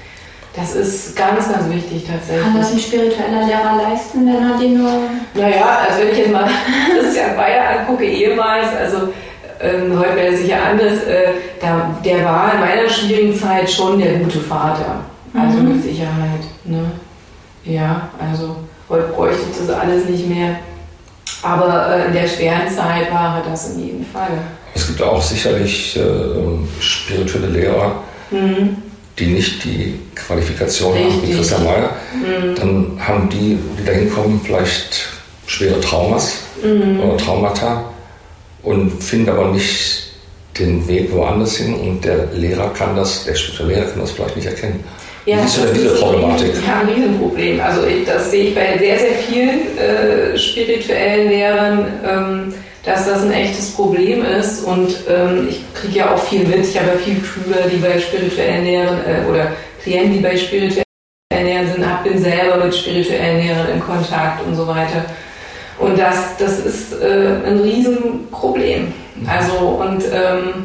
S2: Das ist ganz, ganz wichtig tatsächlich.
S1: Kann das ein spiritueller Lehrer leisten, wenn er die nur...
S2: Naja, also wenn ich jetzt mal Christian Bayer angucke, ehemals, also ähm, heute wäre es sicher anders, äh, da, der war in meiner schwierigen Zeit schon der gute Vater. Also mhm. mit Sicherheit. Ne? Ja, also heute bräuchte ich das alles nicht mehr. Aber äh, in der schweren Zeit war das in jedem Fall.
S3: Es gibt auch sicherlich äh, spirituelle Lehrer, mhm. die nicht die Qualifikation Richtig. haben wie Christa Meyer. Mhm. Dann haben die, die da hinkommen, vielleicht schwere Traumas mhm. oder Traumata und finden aber nicht den Weg woanders hin und der Lehrer kann das, der spirituelle Lehrer kann das vielleicht nicht erkennen.
S2: Ja, Wie siehst du denn diese Problematik? Ja, ein Riesenproblem. Also ich, das sehe ich bei sehr, sehr vielen äh, spirituellen Lehrern, ähm, dass das ein echtes Problem ist. Und ähm, ich kriege ja auch viel mit. Ich habe ja viele Schüler, die bei spirituellen Lehrern äh, oder Klienten, die bei spirituellen Lehrern sind. Ich bin selber mit spirituellen Lehrern in Kontakt und so weiter. Und das, das ist äh, ein Riesenproblem. Also und ähm,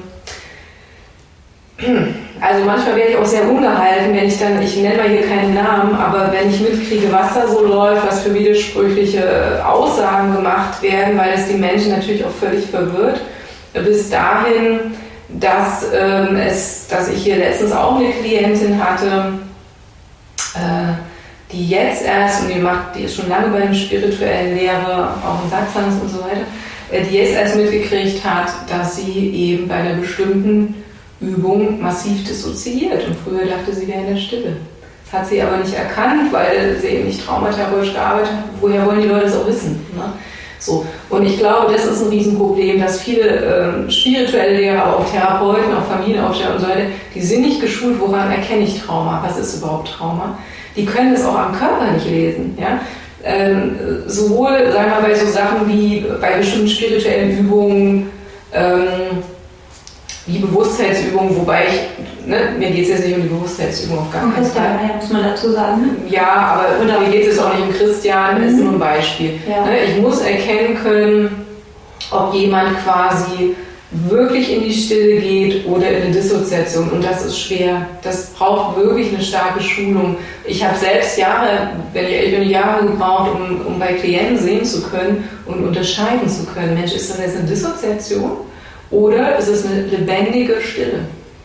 S2: Also manchmal werde ich auch sehr ungehalten, wenn ich dann, ich nenne mal hier keinen Namen, aber wenn ich mitkriege, was da so läuft, was für widersprüchliche Aussagen gemacht werden, weil es die Menschen natürlich auch völlig verwirrt, bis dahin, dass, ähm, es, dass ich hier letztens auch eine Klientin hatte, äh, die jetzt erst, und die, macht, die ist schon lange bei einem spirituellen Lehrer, auch in Satzhangs und so weiter, äh, die jetzt erst mitgekriegt hat, dass sie eben bei einer bestimmten Übung massiv dissoziiert und früher dachte sie wäre in der Stille. Das hat sie aber nicht erkannt, weil sie eben nicht traumatherapeutisch gearbeitet hat. Woher wollen die Leute das auch wissen? Ne? So. Und ich glaube, das ist ein Riesenproblem, dass viele ähm, spirituelle Lehrer, aber auch Therapeuten, auch Familienaufsteller und so weiter, die sind nicht geschult, woran erkenne ich Trauma, was ist überhaupt Trauma. Die können es auch am Körper nicht lesen. Ja? Ähm, sowohl, sagen wir mal, bei so Sachen wie bei bestimmten spirituellen Übungen, ähm, wie Bewusstheitsübungen, wobei ich, ne, mir geht es jetzt nicht um die Bewusstheitsübung auf gar keinen Fall.
S1: Ja, muss man dazu sagen. Ne?
S2: Ja, aber Oder mir geht es auch nicht um Christian, das mhm. ist nur ein Beispiel. Ja. Ne, ich muss erkennen können, ob jemand quasi wirklich in die Stille geht oder in eine Dissoziation und das ist schwer. Das braucht wirklich eine starke Schulung. Ich habe selbst Jahre, wenn ich ehrlich bin, Jahre gebraucht, um, um bei Klienten sehen zu können und unterscheiden zu können. Mensch, ist das jetzt eine Dissoziation? Oder ist es eine lebendige Stille?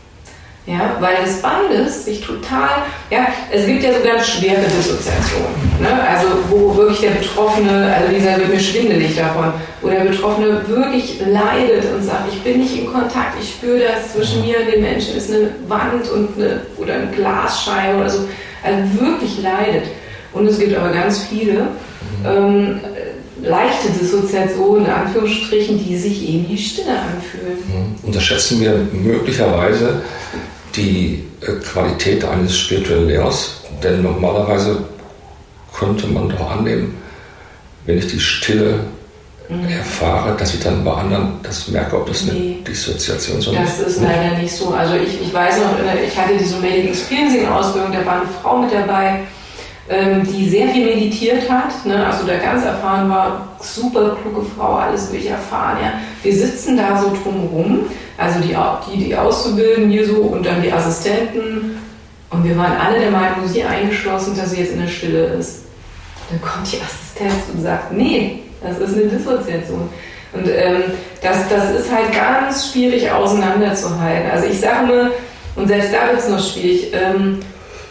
S2: Ja, weil das beides sich total, ja, es gibt ja so ganz schwere Dissoziationen, ne? Also wo wirklich der Betroffene, also dieser wird mir schwindelig davon, wo der Betroffene wirklich leidet und sagt, ich bin nicht in Kontakt, ich spüre das, zwischen mir und den Menschen ist eine Wand und eine, oder eine Glasscheibe oder so, also wirklich leidet. Und es gibt aber ganz viele, ähm, leichte Dissoziationen, in Anführungsstrichen, die sich eben die Stille anfühlen.
S3: Unterschätzen wir möglicherweise die Qualität eines spirituellen Lehrers? Denn normalerweise könnte man doch annehmen, wenn ich die Stille mhm. erfahre, dass ich dann bei anderen das merke, ob das eine nee, Dissoziation ist.
S2: Das ist leider nicht so. Also ich, ich weiß noch, ich hatte diese Medical Experiencing-Ausbildung, da war eine Frau mit dabei, die sehr viel meditiert hat, ne, also da ganz erfahren war, super kluge Frau, alles wirklich erfahren. Ja. Wir sitzen da so drumherum, also die, die, die auszubilden hier so und dann die Assistenten und wir waren alle der Meinung, sie eingeschlossen, dass sie jetzt in der Stille ist. Dann kommt die Assistenz und sagt, nee, das ist eine Dissoziation. Und ähm, das, das ist halt ganz schwierig auseinanderzuhalten. Also ich sage mir, und selbst da wird es noch schwierig, ähm,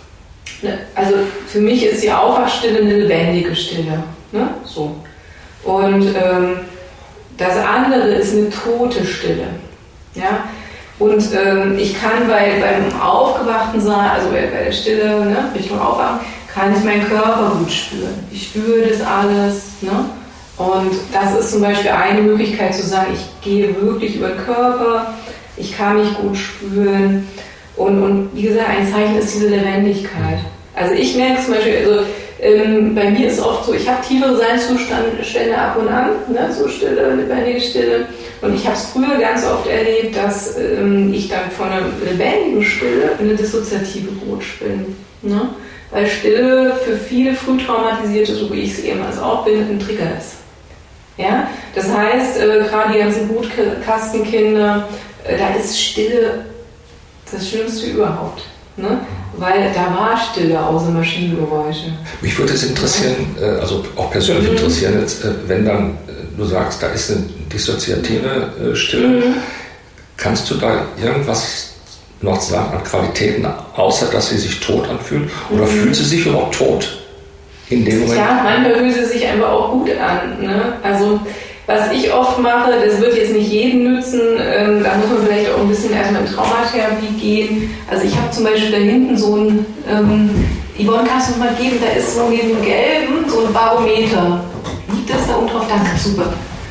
S2: also für mich ist die Aufwachstille eine lebendige Stille. Ne? So. Und ähm, das andere ist eine tote Stille. Ja? Und ähm, ich kann bei, beim aufgewachten Sein, also bei, bei der Stille, ne, Richtung Aufwachen, kann ich meinen Körper gut spüren. Ich spüre das alles. Ne? Und das ist zum Beispiel eine Möglichkeit zu sagen, ich gehe wirklich über den Körper, ich kann mich gut spüren. Und, und wie gesagt, ein Zeichen ist diese Lebendigkeit. Also ich merke zum Beispiel, also ähm, bei mir ist oft so, ich habe tiefere Seinszustände ab und an, ne, so Stille, lebendige Stille. Und ich habe es früher ganz oft erlebt, dass ähm, ich dann von einer lebendigen Stille in eine dissoziative Rutsche bin. Ne? Weil Stille für viele früh Traumatisierte, so wie ich es ehemals auch bin, ein Trigger ist. Ja? Das heißt, äh, gerade die ganzen Brutkastenkinder, äh, da ist Stille das Schlimmste überhaupt. Ne? Weil da war Stille außer Maschinengeräusche.
S3: Mich würde es interessieren, also auch persönlich mhm. interessieren, jetzt, wenn dann du sagst, da ist eine dissoziative Stille, mhm. kannst du da irgendwas noch zu sagen an Qualitäten, außer dass sie sich tot anfühlt? Oder mhm. fühlt sie sich überhaupt tot in dem Moment?
S2: Ja, manchmal fühlt sie sich einfach auch gut an. Ne? Also was ich oft mache, das wird jetzt nicht jedem nützen, ähm, da muss man vielleicht auch ein bisschen erstmal in Traumatherapie gehen. Also ich habe zum Beispiel da hinten so ein, ähm, Yvonne, kannst du mal geben, da ist so neben dem Gelben so ein Barometer. Liegt das da oben drauf? Danke, super.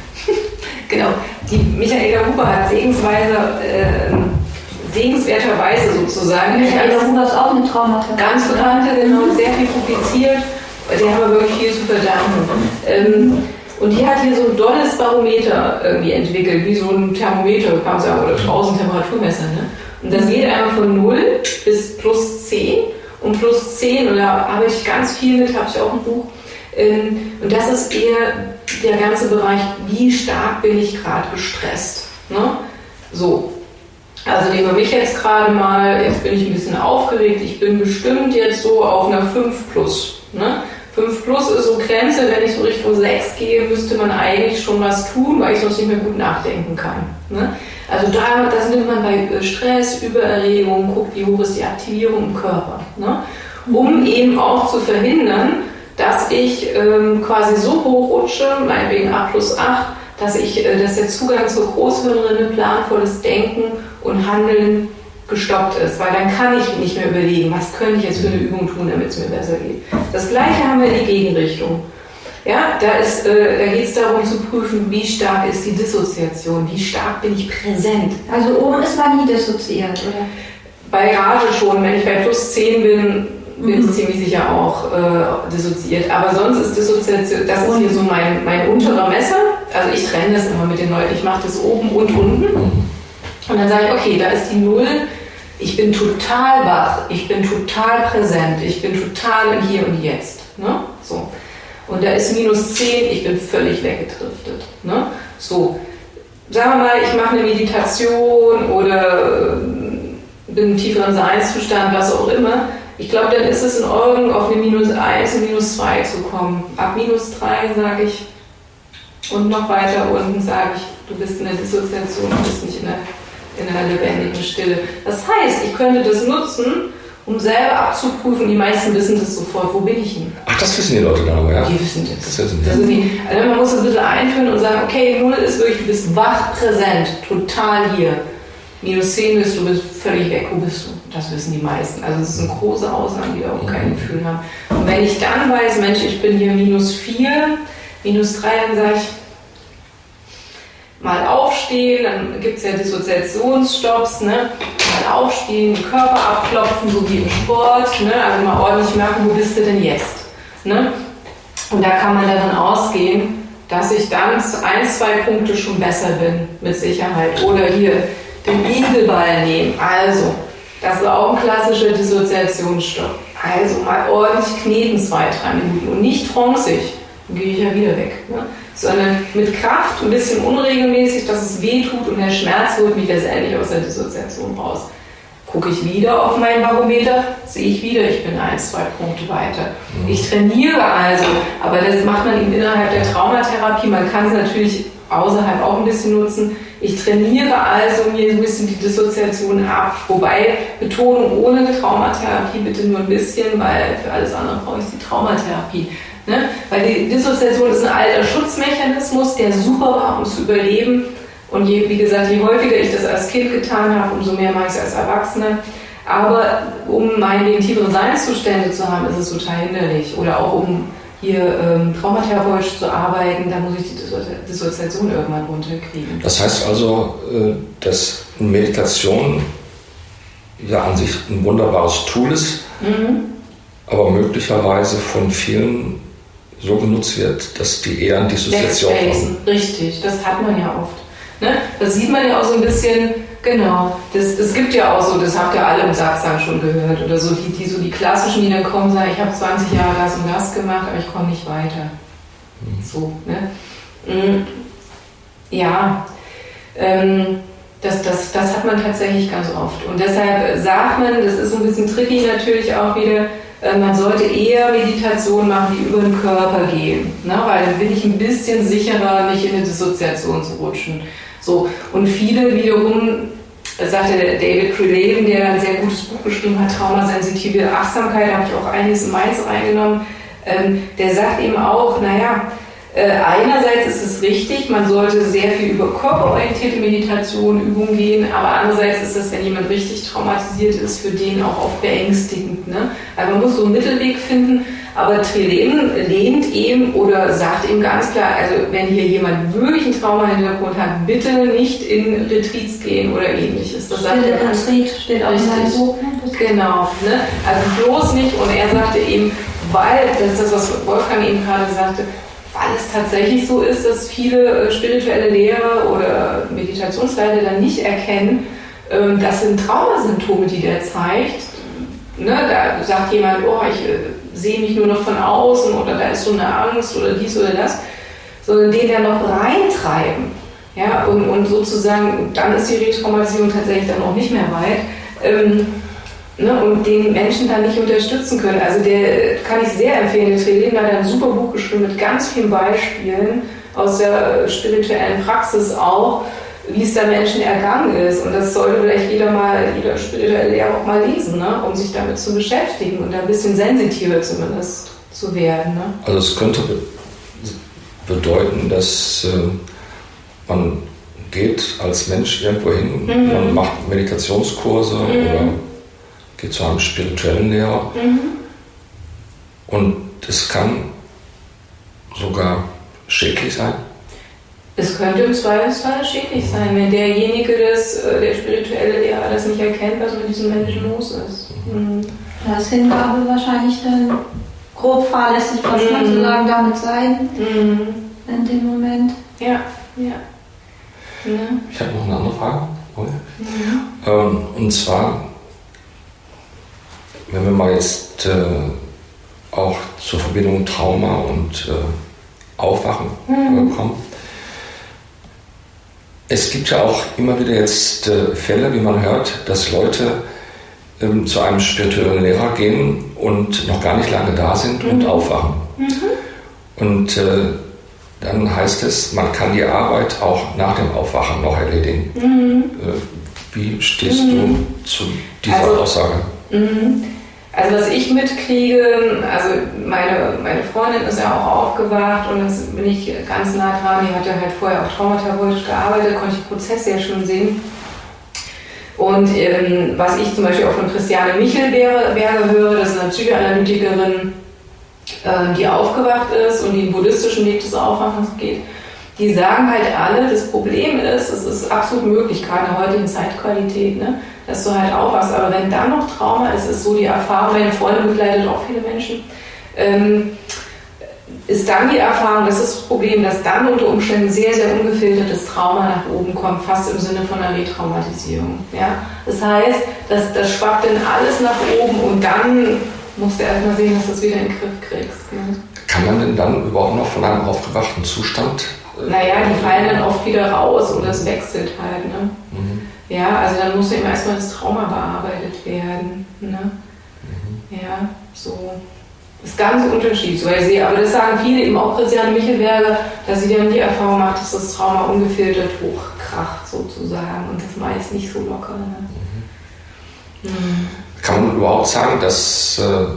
S2: Genau, die Michaela Huber hat segensweise, äh, segenswerterweise sozusagen.
S1: Michaela Huber ist auch eine Traumatherapie.
S2: Ganz bekannte, genau, sehr viel publiziert. Die haben wir wirklich viel zu verdanken. Ähm, und die hat hier so ein dolles Barometer irgendwie entwickelt, wie so ein Thermometer, kann man sagen, oder draußen Temperaturmesser. Ne? Und das geht einmal von null bis plus zehn. Und plus zehn, und da habe ich ganz viel mit, habe ich auch ein Buch. Ähm, und das ist eher der ganze Bereich, wie stark bin ich gerade gestresst. Ne? So. Also nehmen wir mich jetzt gerade mal, jetzt bin ich ein bisschen aufgeregt, ich bin bestimmt jetzt so auf einer fünf plus. Ne? fünf plus ist so Grenze, wenn ich so Richtung sechs gehe, müsste man eigentlich schon was tun, weil ich sonst nicht mehr gut nachdenken kann. Ne? Also da, das nimmt man bei Stress, Übererregung, guckt, wie hoch ist die Aktivierung im Körper. Ne? Um eben auch zu verhindern, dass ich ähm, quasi so hoch rutsche, meinetwegen A plus acht, dass, ich, äh, dass der Zugang zur Großhirnrinde, planvolles Denken und Handeln gestoppt ist, weil dann kann ich nicht mehr überlegen, was könnte ich jetzt für eine Übung tun, damit es mir besser geht. Das Gleiche haben wir in die Gegenrichtung. Ja, da, äh, da geht es darum zu prüfen, wie stark ist die Dissoziation, wie stark bin ich präsent.
S1: Also oben ist man nie dissoziiert, oder?
S2: Bei Rage schon, wenn ich bei plus zehn bin, bin ich mhm. ziemlich sicher auch äh, dissoziiert. Aber sonst ist Dissoziation, das ist hier so mein, mein unterer Messer. Also ich trenne das immer mit den Leuten, ich mache das oben und unten. Und dann sage ich, okay, da ist die Null, ich bin total wach, ich bin total präsent, ich bin total im Hier und Jetzt. Ne? So. Und da ist minus zehn, ich bin völlig weggedriftet. Ne? So, sagen wir mal, ich mache eine Meditation oder bin im tieferen Seinszustand, was auch immer. Ich glaube, dann ist es in Ordnung, auf eine minus eins und minus zwei zu kommen. Ab minus drei sage ich, und noch weiter unten sage ich, du bist in der Dissoziation, du bist nicht in der, in der lebendigen Stille. Das heißt, ich könnte das nutzen, um selber abzuprüfen. Die meisten wissen das sofort, wo bin ich denn?
S3: Ach, das wissen die Leute dann aber, ja?
S2: Die wissen das.
S3: Das wissen
S2: das die. Also man muss das ein bisschen einführen und sagen, okay, null ist wirklich, du bist wach, präsent, total hier. Minus zehn bist du, bist völlig weg, wo bist du? Das wissen die meisten. Also es sind große Ausnahmen, die da auch kein Gefühl haben. Und wenn ich dann weiß, Mensch, ich bin hier minus vier, minus drei, dann sage ich, mal aufstehen, dann gibt es ja Dissoziationsstopps, ne? Mal aufstehen, den Körper abklopfen, so wie im Sport, ne? Also mal ordentlich merken, wo bist du denn jetzt? Ne? Und da kann man davon ausgehen, dass ich dann ein, zwei Punkte schon besser bin, mit Sicherheit. Oder hier den Igelball nehmen. Also, das ist auch ein klassischer Dissoziationsstopp. Also mal ordentlich kneten, zwei, drei Minuten und nicht tranceig, dann gehe ich ja wieder weg. Ne? Sondern mit Kraft, ein bisschen unregelmäßig, dass es weh tut und der Schmerz holt mich letztendlich aus der Dissoziation raus. Gucke ich wieder auf mein Barometer, sehe ich wieder, ich bin ein, zwei Punkte weiter. Ich trainiere also, aber das macht man innerhalb der Traumatherapie, man kann es natürlich außerhalb auch ein bisschen nutzen. Ich trainiere also mir ein bisschen die Dissoziation ab, wobei Betonung ohne Traumatherapie bitte nur ein bisschen, weil für alles andere brauche ich die Traumatherapie. Ne? Weil die Dissoziation ist ein alter Schutzmechanismus, der super war, um zu überleben. Und je, wie gesagt, je häufiger ich das als Kind getan habe, umso mehr mache ich es als Erwachsene. Aber um meine tiefere Seinszustände zu haben, ist es total hinderlich. Oder auch um hier ähm, traumatherapeutisch zu arbeiten, da muss ich die Dissoziation irgendwann runterkriegen.
S3: Das heißt also, dass Meditation ja an sich ein wunderbares Tool ist, mhm. aber möglicherweise von vielen so genutzt wird, dass die eher an Dissoziation kommen.
S2: Richtig, das hat man ja oft. Ne? Das sieht man ja auch so ein bisschen, genau, das, das gibt ja auch so, das habt ihr alle im Satzang schon gehört, oder so die, die, so die klassischen, die dann kommen, sagen, ich habe zwanzig Jahre das und das gemacht, aber ich komme nicht weiter. Mhm. So, ne? Mhm. Ja, ähm, das, das, das hat man tatsächlich ganz oft. Und deshalb sagt man, das ist so ein bisschen tricky natürlich auch wieder, äh, man sollte eher Meditation machen, die über den Körper gehen, ne? Weil dann bin ich ein bisschen sicherer, nicht in eine Dissoziation zu rutschen. So. Und viele wiederum das sagte der David Krelevin, der ein sehr gutes Buch geschrieben hat, Traumasensitive Achtsamkeit, da habe ich auch einiges in Mainz reingenommen, ähm, der sagt eben auch, naja, äh, einerseits ist es richtig, man sollte sehr viel über körperorientierte Meditation, Übungen gehen, aber andererseits ist das, wenn jemand richtig traumatisiert ist, für den auch oft beängstigend. Ne? Also man muss so einen Mittelweg finden, aber Krelevin lehnt eben oder sagt eben ganz klar, also wenn hier jemand wirklich einen Trauma-Hintergrund hat, bitte nicht in Retreats gehen oder ähnliches. Das sagt er ganz
S1: Retreat steht auch in seinem Buch.
S2: Genau, ne? Also bloß nicht. Und er sagte eben, weil, das ist das, was Wolfgang eben gerade sagte, weil es tatsächlich so ist, dass viele spirituelle Lehrer oder Meditationsleiter dann nicht erkennen, das sind Traumasymptome, die der zeigt. Ne? Da sagt jemand, oh, ich sehe mich nur noch von außen oder da ist so eine Angst oder dies oder das, sondern den dann noch reintreiben. Ja? Und, und sozusagen, dann ist die Retraumatisierung tatsächlich dann auch nicht mehr weit. Ähm, Ne, und den Menschen dann nicht unterstützen können. Also der kann ich sehr empfehlen. Der Krelevin hat ein super Buch geschrieben mit ganz vielen Beispielen aus der spirituellen Praxis auch, wie es da Menschen ergangen ist. Und das sollte vielleicht jeder mal, jeder spirituelle Lehrer auch mal lesen, ne, um sich damit zu beschäftigen und da ein bisschen sensitiver zumindest zu werden. Ne.
S3: Also es könnte bedeuten, dass äh, man geht als Mensch irgendwo hin, mhm. man macht Meditationskurse mhm. oder geht zu einem spirituellen Lehrer mhm. und es kann sogar schädlich sein.
S2: Es könnte im Zweifelsfall schädlich mhm. sein, wenn derjenige, das, der spirituelle Lehrer, das nicht erkennt, was mit diesem Menschen los ist. Mhm.
S1: Da ist Hingabe wahrscheinlich dann grob fahrlässig, was mhm. man so sagen, damit sein mhm. in dem Moment.
S2: Ja, ja. ja.
S3: Ich habe noch eine andere Frage. Mhm. Ähm, und zwar, wenn wir mal jetzt äh, auch zur Verbindung Trauma und äh, Aufwachen mhm. äh, kommen. Es gibt ja auch immer wieder jetzt äh, Fälle, wie man hört, dass Leute ähm, zu einem spirituellen Lehrer gehen und noch gar nicht lange da sind mhm. und aufwachen. Mhm. Und äh, dann heißt es, man kann die Arbeit auch nach dem Aufwachen noch erledigen. Mhm. Äh, wie stehst mhm. du zu dieser also, Aussage?
S2: Mhm. Also was ich mitkriege, also meine, meine Freundin ist ja auch aufgewacht und das bin ich ganz nah dran, die hatte halt vorher auch traumatherapeutisch gearbeitet, konnte ich den Prozess sehr schön sehen. Und ähm, was ich zum Beispiel auch von Christiane Michelberger höre, das ist eine Psychoanalytikerin, äh, die aufgewacht ist und die den buddhistischen Weg des Aufwachens geht, die sagen halt alle, das Problem ist, es ist absolut möglich, gerade in der heutigen Zeitqualität, ne, dass du halt aufwachst. Aber wenn dann noch Trauma ist, ist so die Erfahrung, meine Freundin begleitet auch viele Menschen, ähm, ist dann die Erfahrung, das ist das Problem, dass dann unter Umständen sehr, sehr ungefiltertes Trauma nach oben kommt, fast im Sinne von einer Retraumatisierung. Ja? Das heißt, dass, das schwappt dann alles nach oben und dann musst du erstmal sehen, dass du es wieder in den Griff kriegst. Ne?
S3: Kann man denn dann überhaupt noch von einem aufgewachten Zustand?
S2: Äh, naja, die fallen dann oft wieder raus oder es wechselt halt. Ne? Mhm. Ja, also dann muss ja immer erstmal das Trauma bearbeitet werden. Ne? Mhm. Ja, so. Das ist ganz unterschiedlich. Weil ich sehe, aber das sagen viele, eben auch Christiane Michelberger, dass sie dann die Erfahrung macht, dass das Trauma ungefiltert hochkracht sozusagen und das meist nicht so locker. Ne?
S3: Mhm. Mhm. Kann man überhaupt sagen, dass äh,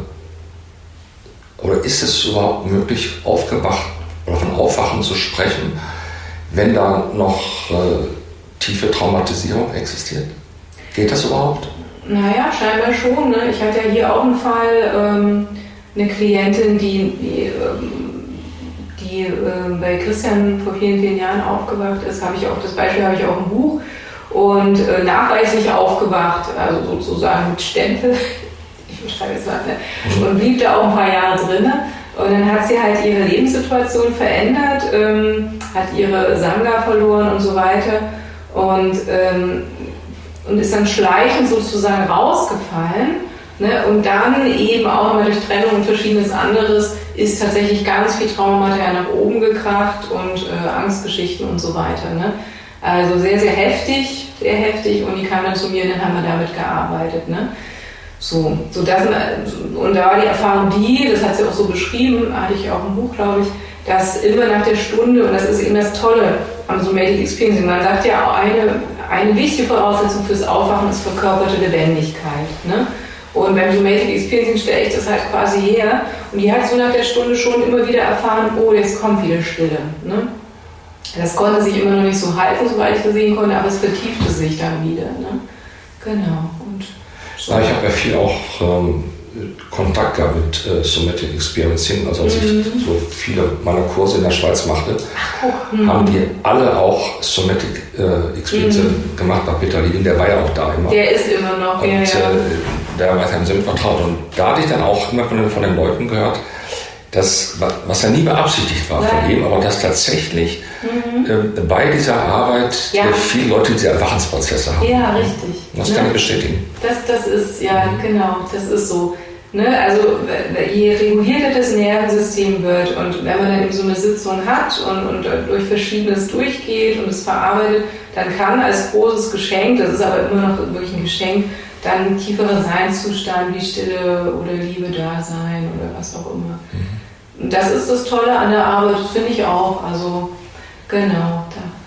S3: oder ist es überhaupt möglich, aufgewacht oder von Aufwachen zu sprechen, wenn da noch äh, tiefe Traumatisierung existiert? Geht das überhaupt?
S2: Naja, scheinbar schon. Ne? Ich hatte ja hier auch einen Fall, ähm, eine Klientin, die, die, ähm, die äh, bei Christian vor vielen, vielen Jahren aufgewacht ist. Habe ich auch, das Beispiel habe ich auch im Buch. Und äh, nachweislich aufgewacht, also sozusagen mit Stempel, ich beschreibe es mal, ne? Und blieb da auch ein paar Jahre drin. Und dann hat sie halt ihre Lebenssituation verändert, ähm, hat ihre Sangha verloren und so weiter und, ähm, und ist dann schleichend sozusagen rausgefallen. Ne? Und dann eben auch immer durch Trennung und verschiedenes anderes ist tatsächlich ganz viel Traumamaterial nach oben gekracht und äh, Angstgeschichten und so weiter. Ne? Also sehr, sehr heftig, sehr heftig und die kam dann zu mir und dann haben wir damit gearbeitet. Ne? So, so das, und da war die Erfahrung die, das hat sie auch so beschrieben, hatte ich auch im Buch, glaube ich, dass immer nach der Stunde, und das ist eben das Tolle am Somatic Experiencing, man sagt ja auch, eine, eine wichtige Voraussetzung fürs Aufwachen ist verkörperte Lebendigkeit. Ne? Und beim Somatic Experiencing stelle ich das halt quasi her. Und die hat so nach der Stunde schon immer wieder erfahren, oh, jetzt kommt wieder Stille. Ne? Das konnte sich immer noch nicht so halten, soweit ich das sehen konnte, aber es vertiefte sich dann wieder. Ne? Genau. Und so.
S3: Ja, ich habe ja viel auch ähm, Kontakt gehabt mit äh, Somatic Experiencing. Also als mhm. ich so viele meiner Kurse in der Schweiz machte,
S2: Ach, mhm.
S3: haben die alle auch Somatic äh, Experiencing mhm. gemacht nach Peter Levine. Der war ja auch da immer.
S2: Der ist immer noch,
S3: und,
S2: ja, ja.
S3: Äh, der war seinem Sinn vertraut. Und da hatte ich dann auch immer von den, von den Leuten gehört, dass, was ja nie beabsichtigt war
S2: ja.
S3: von ihm, aber dass tatsächlich mhm. äh, bei dieser Arbeit
S2: ja.
S3: äh, viele Leute diese Erwachensprozesse haben.
S2: Ja, richtig.
S3: Das
S2: ne?
S3: kann ich bestätigen.
S2: Das, das ist, ja, mhm. genau, das ist so. Ne? Also je regulierter das Nervensystem wird und wenn man dann eben so eine Sitzung hat und, und durch Verschiedenes durchgeht und es verarbeitet, dann kann als großes Geschenk, das ist aber immer noch wirklich ein Geschenk, dann ein tieferer Seinszustand wie Stille oder Liebe da sein oder was auch immer. Mhm. Und das ist das Tolle an der Arbeit, finde ich auch. Also genau,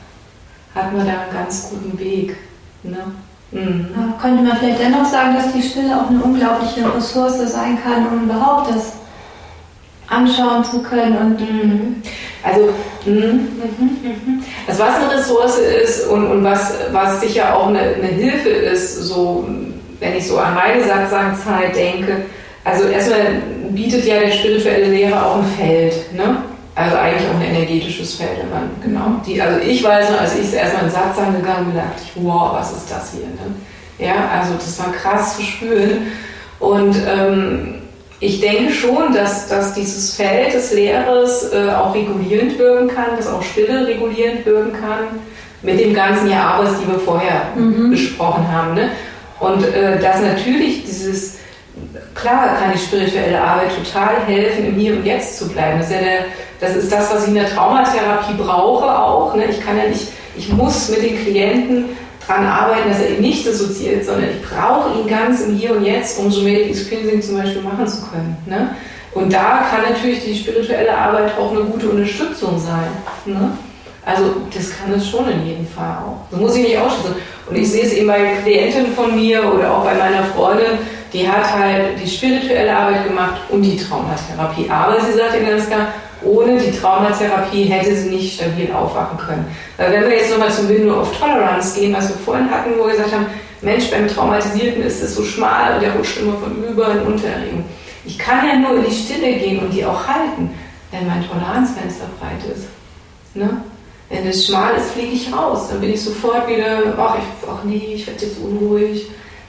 S2: da hat man da einen ganz guten Weg. Ne? Mhm.
S1: Ja, könnte man vielleicht dennoch sagen, dass die Stille auch eine unglaubliche Ressource sein kann, um überhaupt das anschauen zu können. Und
S2: mhm. Also, mh, mh, mh. also was eine Ressource ist und, und was, was sicher auch eine, eine Hilfe ist, so wenn ich so an meine Satzangzeit denke, also erstmal bietet ja der spirituelle Lehrer auch ein Feld, ne? Also eigentlich auch ein energetisches Feld, wenn man, genau. Die, also ich weiß noch, als ich erstmal in Satzang gegangen bin, dachte ich, wow, was ist das hier, ne? Ja, also das war krass zu spüren. Und ähm, ich denke schon, dass, dass dieses Feld des Lehrers äh, auch regulierend wirken kann, dass auch Stille regulierend wirken kann, mit dem ganzen Jahr, die wir vorher mhm. besprochen haben, ne? Und äh, dass natürlich dieses, klar kann die spirituelle Arbeit total helfen, im Hier und Jetzt zu bleiben. Das ist, ja der, das, ist das, was ich in der Traumatherapie brauche auch. Ne? Ich kann ja nicht, ich muss mit den Klienten daran arbeiten, dass er eben nicht dissoziiert, sondern ich brauche ihn ganz im Hier und Jetzt, um Somatic Experiencing zum Beispiel machen zu können. Ne? Und da kann natürlich die spirituelle Arbeit auch eine gute Unterstützung sein. Ne? Also das kann es schon in jedem Fall auch. Das muss ich nicht ausschließen. Und ich sehe es eben bei Klientinnen von mir oder auch bei meiner Freundin, die hat halt die spirituelle Arbeit gemacht und die Traumatherapie. Aber sie sagt eben ganz klar, ohne die Traumatherapie hätte sie nicht stabil aufwachen können. Weil wenn wir jetzt nochmal zum Window of Tolerance gehen, was wir vorhin hatten, wo wir gesagt haben, Mensch, beim Traumatisierten ist es so schmal und der rutscht immer von über in Untererregung. Ich kann ja nur in die Stille gehen und die auch halten, wenn mein Toleranzfenster breit ist. Ne? Wenn es schmal ist, fliege ich raus. Dann bin ich sofort wieder, ach, ich, ach nee, ich werde jetzt unruhig.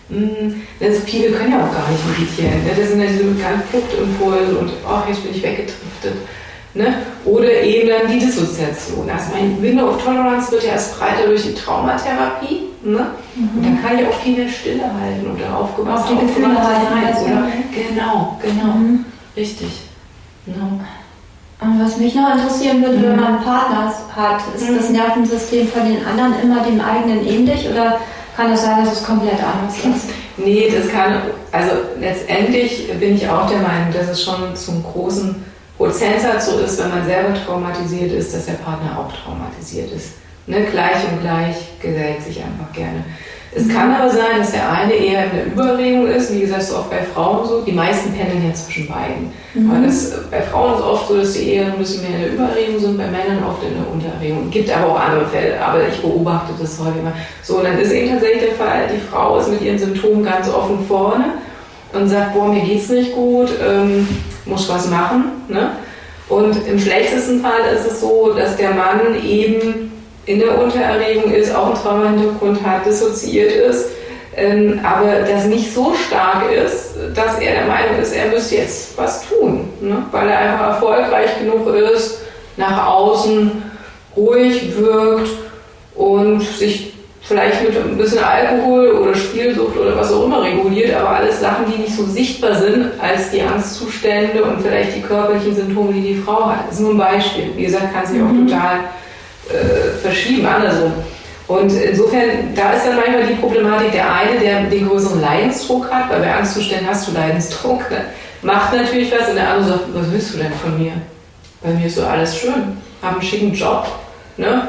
S2: Das, viele können ja auch gar nicht meditieren. Ne? Das sind ja diese ganz Fluchtimpulse und ach, jetzt bin ich weggedriftet. Ne? Oder eben dann die Dissoziation. Also mein Window of Tolerance wird ja erst breiter durch die Traumatherapie. Ne? Mhm. Und dann kann ich auch viel mehr Stille halten oder aufgewacht
S1: die Gefühle halten.
S2: Oder? Genau, genau. Mhm. Richtig. Genau.
S1: Und was mich noch interessieren würde, mhm. wenn man einen Partner hat, ist mhm. das Nervensystem von den anderen immer dem eigenen ähnlich oder kann es sein, dass es komplett anders ist?
S2: Nee, das kann, also letztendlich bin ich auch der Meinung, dass es schon zum großen Prozentsatz so ist, wenn man selber traumatisiert ist, dass der Partner auch traumatisiert ist. Ne? Gleich und gleich gesellt sich einfach gerne. Es kann aber sein, dass der eine eher in der Überregung ist, wie gesagt, so oft bei Frauen so. Die meisten pendeln ja zwischen beiden. Mhm. Aber das, bei Frauen ist es oft so, dass sie eher ein bisschen mehr in der Überregung sind, bei Männern oft in der Unterregung. Es gibt aber auch andere Fälle, aber ich beobachte das häufig immer. So, und dann ist eben tatsächlich der Fall, die Frau ist mit ihren Symptomen ganz offen vorne und sagt, boah, mir geht's nicht gut, ähm, muss was machen. Ne? Und im schlechtesten Fall ist es so, dass der Mann eben in der Untererregung ist, auch einen Trauma-Hintergrund hat, dissoziiert ist, ähm, aber das nicht so stark ist, dass er der Meinung ist, er müsste jetzt was tun, ne? Weil er einfach erfolgreich genug ist, nach außen ruhig wirkt und sich vielleicht mit ein bisschen Alkohol oder Spielsucht oder was auch immer reguliert, aber alles Sachen, die nicht so sichtbar sind als die Angstzustände und vielleicht die körperlichen Symptome, die die Frau hat. Das ist nur ein Beispiel. Wie gesagt, kann sich auch mhm. total Äh, verschieben, andersrum. Und insofern, da ist dann manchmal die Problematik, der eine, der den größeren Leidensdruck hat, weil bei Angstzuständen hast du Leidensdruck, ne? Macht natürlich was und der andere sagt, was willst du denn von mir? Bei mir ist so alles schön, hab einen schicken Job, ne?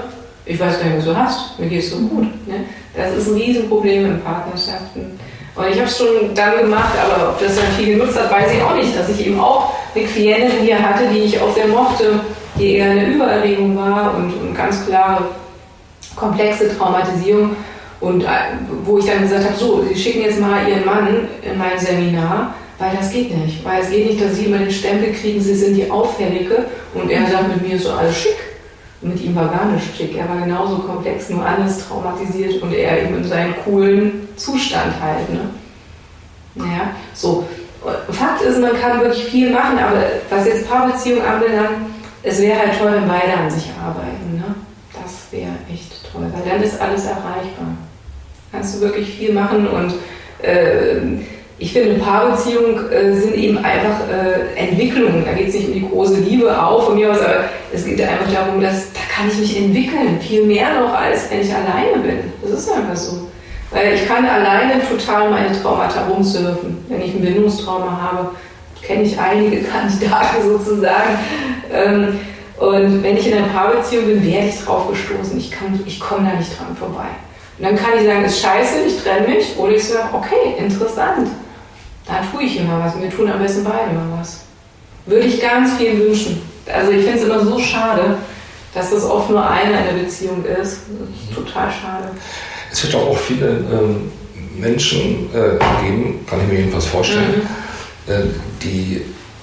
S2: ich weiß gar nicht, was du hast, mir geht's so gut. Ne? Das ist ein Riesenproblem in Partnerschaften. Und ich habe es schon dann gemacht, aber ob das dann viel genutzt hat, weiß ich auch nicht, dass ich eben auch eine Klientin hier hatte, die ich auch sehr mochte, die eher eine Übererregung war und, und ganz klare, komplexe Traumatisierung. Und wo ich dann gesagt habe, so, Sie schicken jetzt mal Ihren Mann in mein Seminar, weil das geht nicht. Weil es geht nicht, dass Sie immer den Stempel kriegen, Sie sind die Auffällige. Und er sagt, mit mir ist so alles schick. Mit ihm war gar nicht schick. Er war genauso komplex, nur anders traumatisiert und er eben in seinem coolen Zustand halt. Ne? Naja, so. Fakt ist, man kann wirklich viel machen, aber was jetzt Paarbeziehungen anbelangt, es wäre halt toll, wenn beide an sich arbeiten. Ne? Das wäre echt toll, weil dann ist alles erreichbar. Kannst du wirklich viel machen und äh, ich finde, Paarbeziehungen äh, sind eben einfach äh, Entwicklungen. Da geht es nicht um die große Liebe auch von mir aus, aber es geht einfach darum, dass da kann ich mich entwickeln, viel mehr noch, als wenn ich alleine bin. Das ist einfach so. Weil ich kann alleine total meine Traumata rumsurfen. Wenn ich ein Bindungstrauma habe, kenne ich einige Kandidaten sozusagen. Ähm, und wenn ich in einer Paarbeziehung bin, werde ich drauf gestoßen. Ich, kann, ich komme da nicht dran vorbei. Und dann kann ich sagen, ist scheiße, ich trenne mich. Oder ich sage, okay, interessant. Dann tue ich hier mal was. Und wir tun am besten beide mal was. Würde ich ganz viel wünschen. Also ich finde es immer so schade, dass das oft nur einer in der Beziehung ist. Das ist total schade.
S3: Es wird auch viele ähm, Menschen äh, geben, kann ich mir jedenfalls vorstellen, mhm. äh, die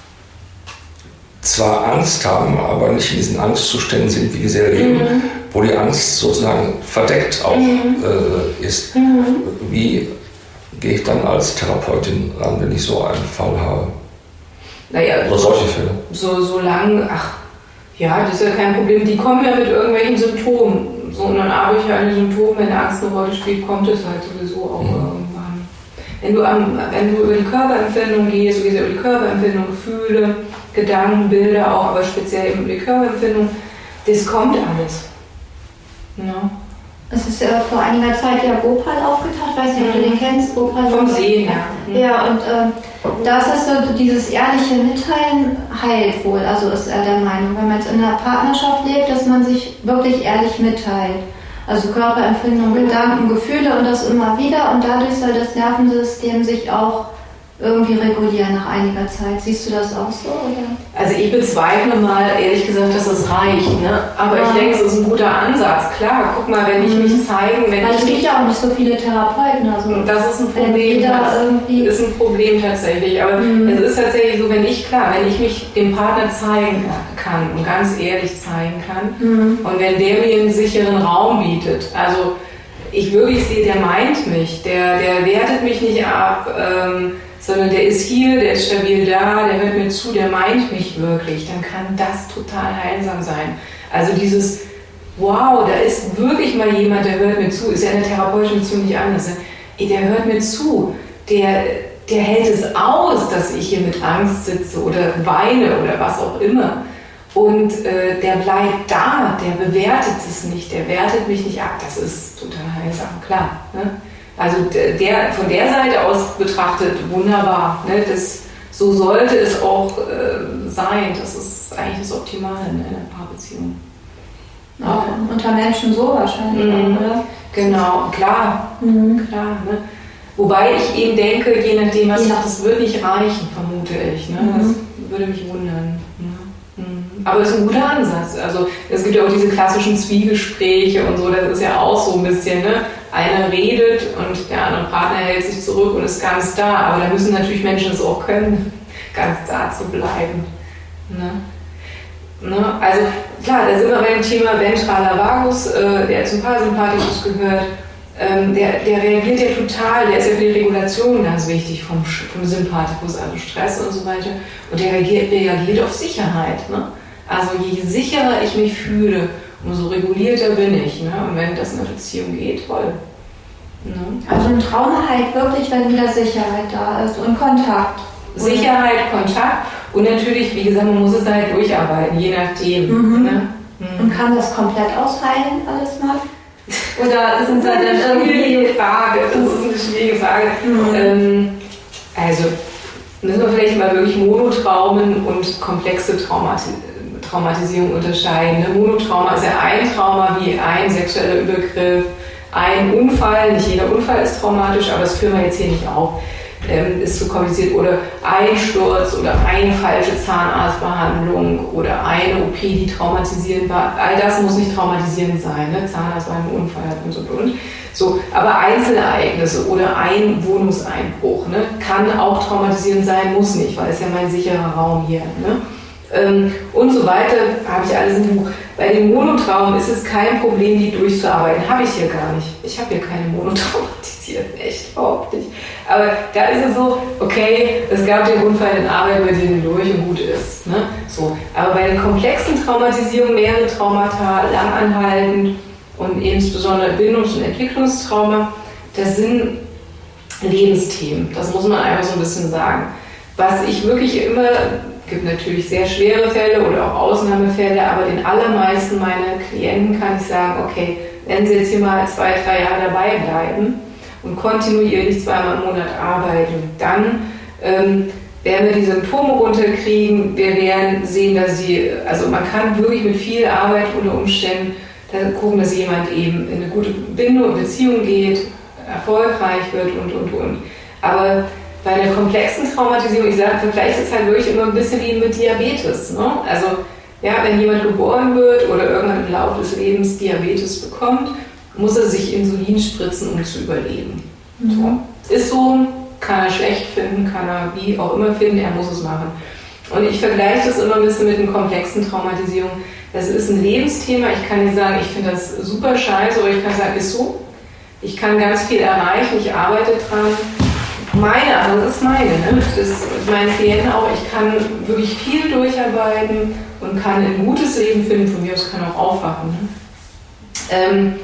S3: zwar Angst haben, aber nicht in diesen Angstzuständen sind, wie die sehr leben, mhm. wo die Angst sozusagen verdeckt auch mhm. äh, ist. Mhm. Wie gehe ich dann als Therapeutin ran, wenn ich so einen Fall habe?
S2: Naja,
S3: oder solche Fälle?
S2: So, so lang, ach, ja, das ist ja kein Problem. Die kommen ja mit irgendwelchen Symptomen. So, und dann arbeite ich ja an den Symptomen, wenn Angst eine Rolle spielt, kommt es halt sowieso auch mhm. irgendwann. Wenn du, am, wenn du über die Körperempfindung gehst, du gehst ja über die Körperempfindung, Gefühle, Gedanken, Bilder auch, aber speziell eben über die Körperempfindung, das kommt alles. Ja.
S1: Es ist äh, vor einiger Zeit ja Gopal aufgetaucht, weiß nicht, ob du den kennst. Gopal
S2: vom Sehen, ja.
S1: Mhm. Ja, und äh, da ist das so, dieses ehrliche Mitteilen heilt wohl, also ist er der Meinung, wenn man jetzt in einer Partnerschaft lebt, dass man sich wirklich ehrlich mitteilt. Also Körperempfindung, Gedanken, Gefühle und das immer wieder und dadurch soll das Nervensystem sich auch irgendwie regulieren nach einiger Zeit. Siehst du das auch so? Oder?
S2: Also ich bezweifle mal, ehrlich gesagt, dass es reicht. Ne? Aber ja. ich denke, es ist ein guter Ansatz. Klar, guck mal, wenn ich mhm. mich zeigen... Wenn
S1: Weil
S2: ich
S1: es gibt ja auch nicht so viele Therapeuten. Also
S2: das ist ein Problem. Das irgendwie ist ein Problem tatsächlich. Aber mhm. es ist tatsächlich so, wenn ich, klar, wenn ich mich dem Partner zeigen kann und ganz ehrlich zeigen kann mhm. und wenn der mir einen sicheren Raum bietet, also ich wirklich sehe, der meint mich, der, der wertet mich nicht ab, ähm, sondern der ist hier, der ist stabil da, der hört mir zu, der meint mich wirklich, dann kann das total heilsam sein. Also dieses, wow, da ist wirklich mal jemand, der hört mir zu, ist ja in der therapeutischen Beziehung nicht anders. Der hört mir zu, der, der hält es aus, dass ich hier mit Angst sitze oder weine oder was auch immer. Und äh, der bleibt da, der bewertet es nicht, der wertet mich nicht ab, das ist total heilsam, klar. Ne? Also der, von der Seite aus betrachtet, wunderbar. Ne? Das, so sollte es auch äh, sein. Das ist eigentlich das Optimale in einer Paarbeziehung.
S1: Auch unter Menschen so wahrscheinlich, mhm. oder?
S2: Genau, klar.
S1: Mhm.
S2: klar ne? Wobei ich eben denke, je nachdem, was ja. das wird nicht reichen, vermute ich. Ne?
S1: Mhm.
S2: Das würde mich wundern. Ne? Aber es ist ein guter Ansatz. Also es gibt ja auch diese klassischen Zwiegespräche und so, das ist ja auch so ein bisschen, ne? Einer redet und der andere Partner hält sich zurück und ist ganz da. Aber da müssen natürlich Menschen es auch können, ganz da zu bleiben. Ne? Ne? Also klar, da sind wir bei dem Thema ventraler vagus, äh, der zum Parasympathikus gehört. Ähm, der, der reagiert ja total, der ist ja für die Regulation ganz wichtig vom, vom Sympathikus, also Stress und so weiter. Und der reagiert, reagiert auf Sicherheit. Ne? Also je sicherer ich mich fühle, umso regulierter bin ich. Ne? Und wenn das in der Beziehung geht, toll. Ne?
S1: Also ein Trauma halt wirklich, wenn wieder Sicherheit da ist und Kontakt.
S2: Sicherheit, Kontakt und natürlich, wie gesagt, man muss es halt durcharbeiten, je nachdem.
S1: Mhm.
S2: Ne? Mhm.
S1: Und kann das komplett ausheilen, alles mal? Oder sind da dann irgendwie...
S2: Schwierige Frage, das ist eine schwierige Frage. Mhm. Ähm, also müssen wir vielleicht mal wirklich Monotraumen und komplexe Traumati Traumatisierung unterscheiden. Ne? Monotrauma ist ja ein Trauma wie ein sexueller Übergriff, ein Unfall. Nicht jeder Unfall ist traumatisch, aber das führen wir jetzt hier nicht auf. Ähm, ist zu kompliziert. Oder ein Sturz oder eine falsche Zahnarztbehandlung oder eine O P, die traumatisierend war. All das muss nicht traumatisierend sein. Ne? Zahnarzt war ein Unfall und so und so. Aber Einzelereignisse oder ein Wohnungseinbruch, ne? Kann auch traumatisierend sein, muss nicht, weil es ja mein sicherer Raum hier. Ne? Ähm, und so weiter, habe ich alles im Buch. Bei den Monotraumen ist es kein Problem, die durchzuarbeiten. Habe ich hier gar nicht. Ich habe hier keine Monotraumatisierten, echt überhaupt nicht. Aber da ist es so, okay, es gab den Unfall, den arbeiten wir den durch und gut ist. Ne? So. Aber bei den komplexen Traumatisierungen, mehrere Traumata, langanhaltend und insbesondere Bindungs- und Entwicklungstrauma, das sind Lebensthemen. Das muss man einfach so ein bisschen sagen. Was ich wirklich immer, gibt natürlich sehr schwere Fälle oder auch Ausnahmefälle, aber den allermeisten meiner Klienten kann ich sagen, okay, wenn sie jetzt hier mal zwei, drei Jahre dabei bleiben und kontinuierlich zweimal im Monat arbeiten, dann ähm, werden wir die Symptome runterkriegen, wir werden sehen, dass sie, also man kann wirklich mit viel Arbeit unter Umständen dann gucken, dass jemand eben in eine gute Bindung, Beziehung geht, erfolgreich wird und, und, und. Aber bei der komplexen Traumatisierung, ich sage, vergleiche es halt wirklich immer ein bisschen wie mit Diabetes. Ne? Also, ja, wenn jemand geboren wird oder irgendwann im Laufe des Lebens Diabetes bekommt, muss er sich Insulin spritzen, um zu überleben. Mhm. So. Ist so, kann er schlecht finden, kann er wie auch immer finden, er muss es machen. Und ich vergleiche das immer ein bisschen mit den komplexen Traumatisierungen. Das ist ein Lebensthema. Ich kann nicht sagen, ich finde das super scheiße, oder ich kann sagen, ist so. Ich kann ganz viel erreichen, ich arbeite dran. Meine, also das ist meine, ne? Das ist meine Klienten auch. Ich kann wirklich viel durcharbeiten und kann ein gutes Leben finden. Von mir aus kann auch aufwachen. Ne? Ähm,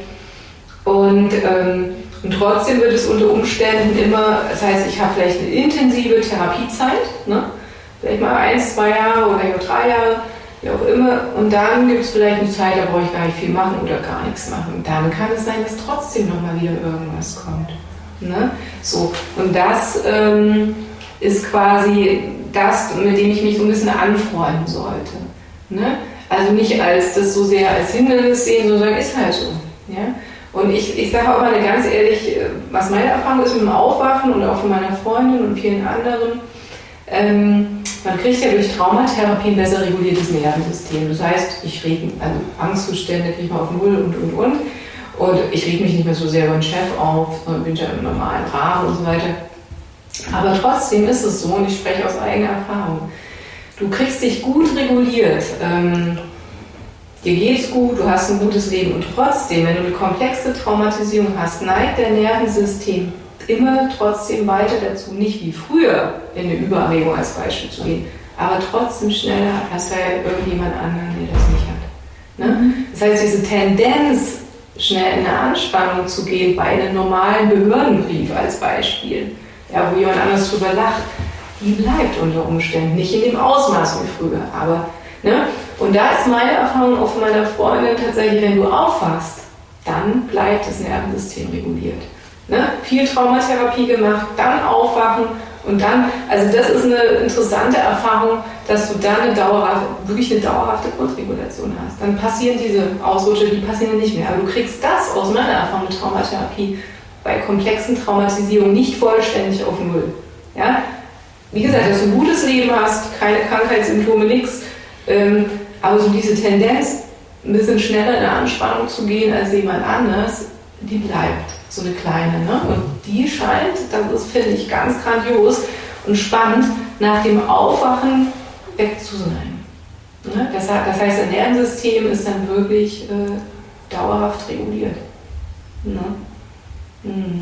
S2: und, ähm, und trotzdem wird es unter Umständen immer, das heißt, ich habe vielleicht eine intensive Therapiezeit, ne? Vielleicht mal eins, zwei Jahre oder drei Jahre, wie auch immer. Und dann gibt es vielleicht eine Zeit, da brauche ich gar nicht viel machen oder gar nichts machen. Und dann kann es sein, dass trotzdem nochmal wieder irgendwas kommt. Ne? So, und das ähm, ist quasi das, mit dem ich mich so ein bisschen anfreunden sollte. Ne? Also nicht als das so sehr als Hindernis sehen, sondern ist halt so. Ja? Und ich, ich sage auch mal ganz ehrlich, was meine Erfahrung ist mit dem Aufwachen und auch von meiner Freundin und vielen anderen, ähm, man kriegt ja durch Traumatherapie ein besser reguliertes Nervensystem. Das heißt, ich reg, also Angstzustände kriege ich mal auf Null und und und. Und ich reg mich nicht mehr so sehr über den Chef auf, sondern bin ja im normalen Rahmen und so weiter. Aber trotzdem ist es so, und ich spreche aus eigener Erfahrung, du kriegst dich gut reguliert, ähm, dir geht's gut, du hast ein gutes Leben und trotzdem, wenn du eine komplexe Traumatisierung hast, neigt dein Nervensystem immer trotzdem weiter dazu, nicht wie früher in eine Übererregung als Beispiel zu gehen, aber trotzdem schneller als bei irgendjemand anderen, der das nicht hat. Ne? Das heißt, diese Tendenz, schnell in eine Anspannung zu gehen bei einem normalen Behördenbrief als Beispiel, ja, wo jemand anders drüber lacht, die bleibt unter Umständen, nicht in dem Ausmaß wie früher, aber, ne? Und da ist meine Erfahrung auch von meiner Freundin tatsächlich, wenn du aufwachst, dann bleibt das Nervensystem reguliert. Ne? Viel Traumatherapie gemacht, dann aufwachen und dann, also das ist eine interessante Erfahrung, dass du dann eine dauerhafte, wirklich eine dauerhafte Grundregulation hast. Dann passieren diese Ausrutsche, die passieren nicht mehr. Aber du kriegst das aus meiner Erfahrung mit Traumatherapie bei komplexen Traumatisierungen nicht vollständig auf Null. Ja? Wie gesagt, dass du ein gutes Leben hast, keine Krankheitssymptome, nichts, ähm, aber so diese Tendenz, ein bisschen schneller in eine Anspannung zu gehen als jemand anders, die bleibt. So eine kleine, ne? Und die scheint, das ist, finde ich, ganz grandios und spannend, nach dem Aufwachen weg zu sein. Ne? Das, das heißt, ein Nervensystem ist dann wirklich äh, dauerhaft reguliert. Ne? Mhm.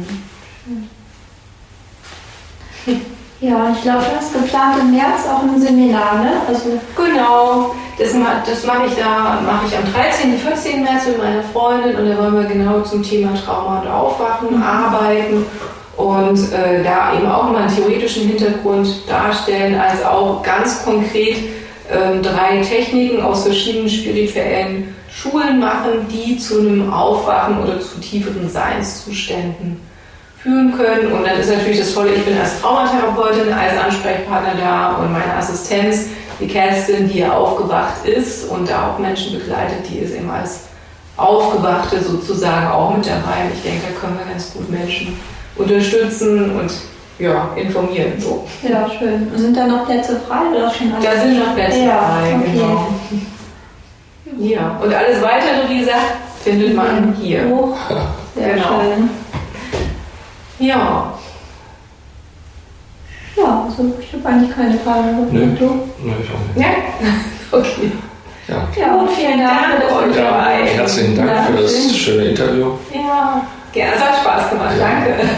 S1: Ja, ich glaube, du hast geplant im März auch ein Seminar, ne? Also
S2: genau, das, das mache ich da, mache ich am dreizehnten, vierzehnten März mit meiner Freundin und da wollen wir genau zum Thema Trauma und Aufwachen mhm. arbeiten und äh, da eben auch mal einen theoretischen Hintergrund darstellen, als auch ganz konkret äh, drei Techniken aus verschiedenen spirituellen Schulen machen, die zu einem Aufwachen oder zu tieferen Seinszuständen führen können. Und dann ist natürlich das Tolle, ich bin als Traumatherapeutin, als Ansprechpartner da und meine Assistenz, die Kerstin, die aufgewacht ist und da auch Menschen begleitet, die ist eben als Aufgewachte sozusagen auch mit dabei. Ich denke, da können wir ganz gut Menschen unterstützen und ja, informieren. So.
S1: Ja, schön. Und sind da noch Plätze frei oder schon alles?
S2: Da sind noch Plätze
S1: ja,
S2: frei,
S1: okay.
S2: genau. Ja, und alles weitere, wie gesagt, findet man hier.
S1: Oh, sehr
S2: genau.
S1: schön.
S2: Ja.
S1: Ja, also ich habe eigentlich keine Fragen.
S3: Nö,
S1: Du?
S3: nö, ich auch nicht.
S2: Ja? Okay.
S3: Ja.
S1: Ja, und vielen Dank für das
S2: euch
S3: Ja,
S2: dabei.
S3: herzlichen Dank
S1: Ja,
S3: für das
S1: schön.
S3: schöne Interview.
S2: Ja, gerne. Es hat Spaß gemacht. Danke.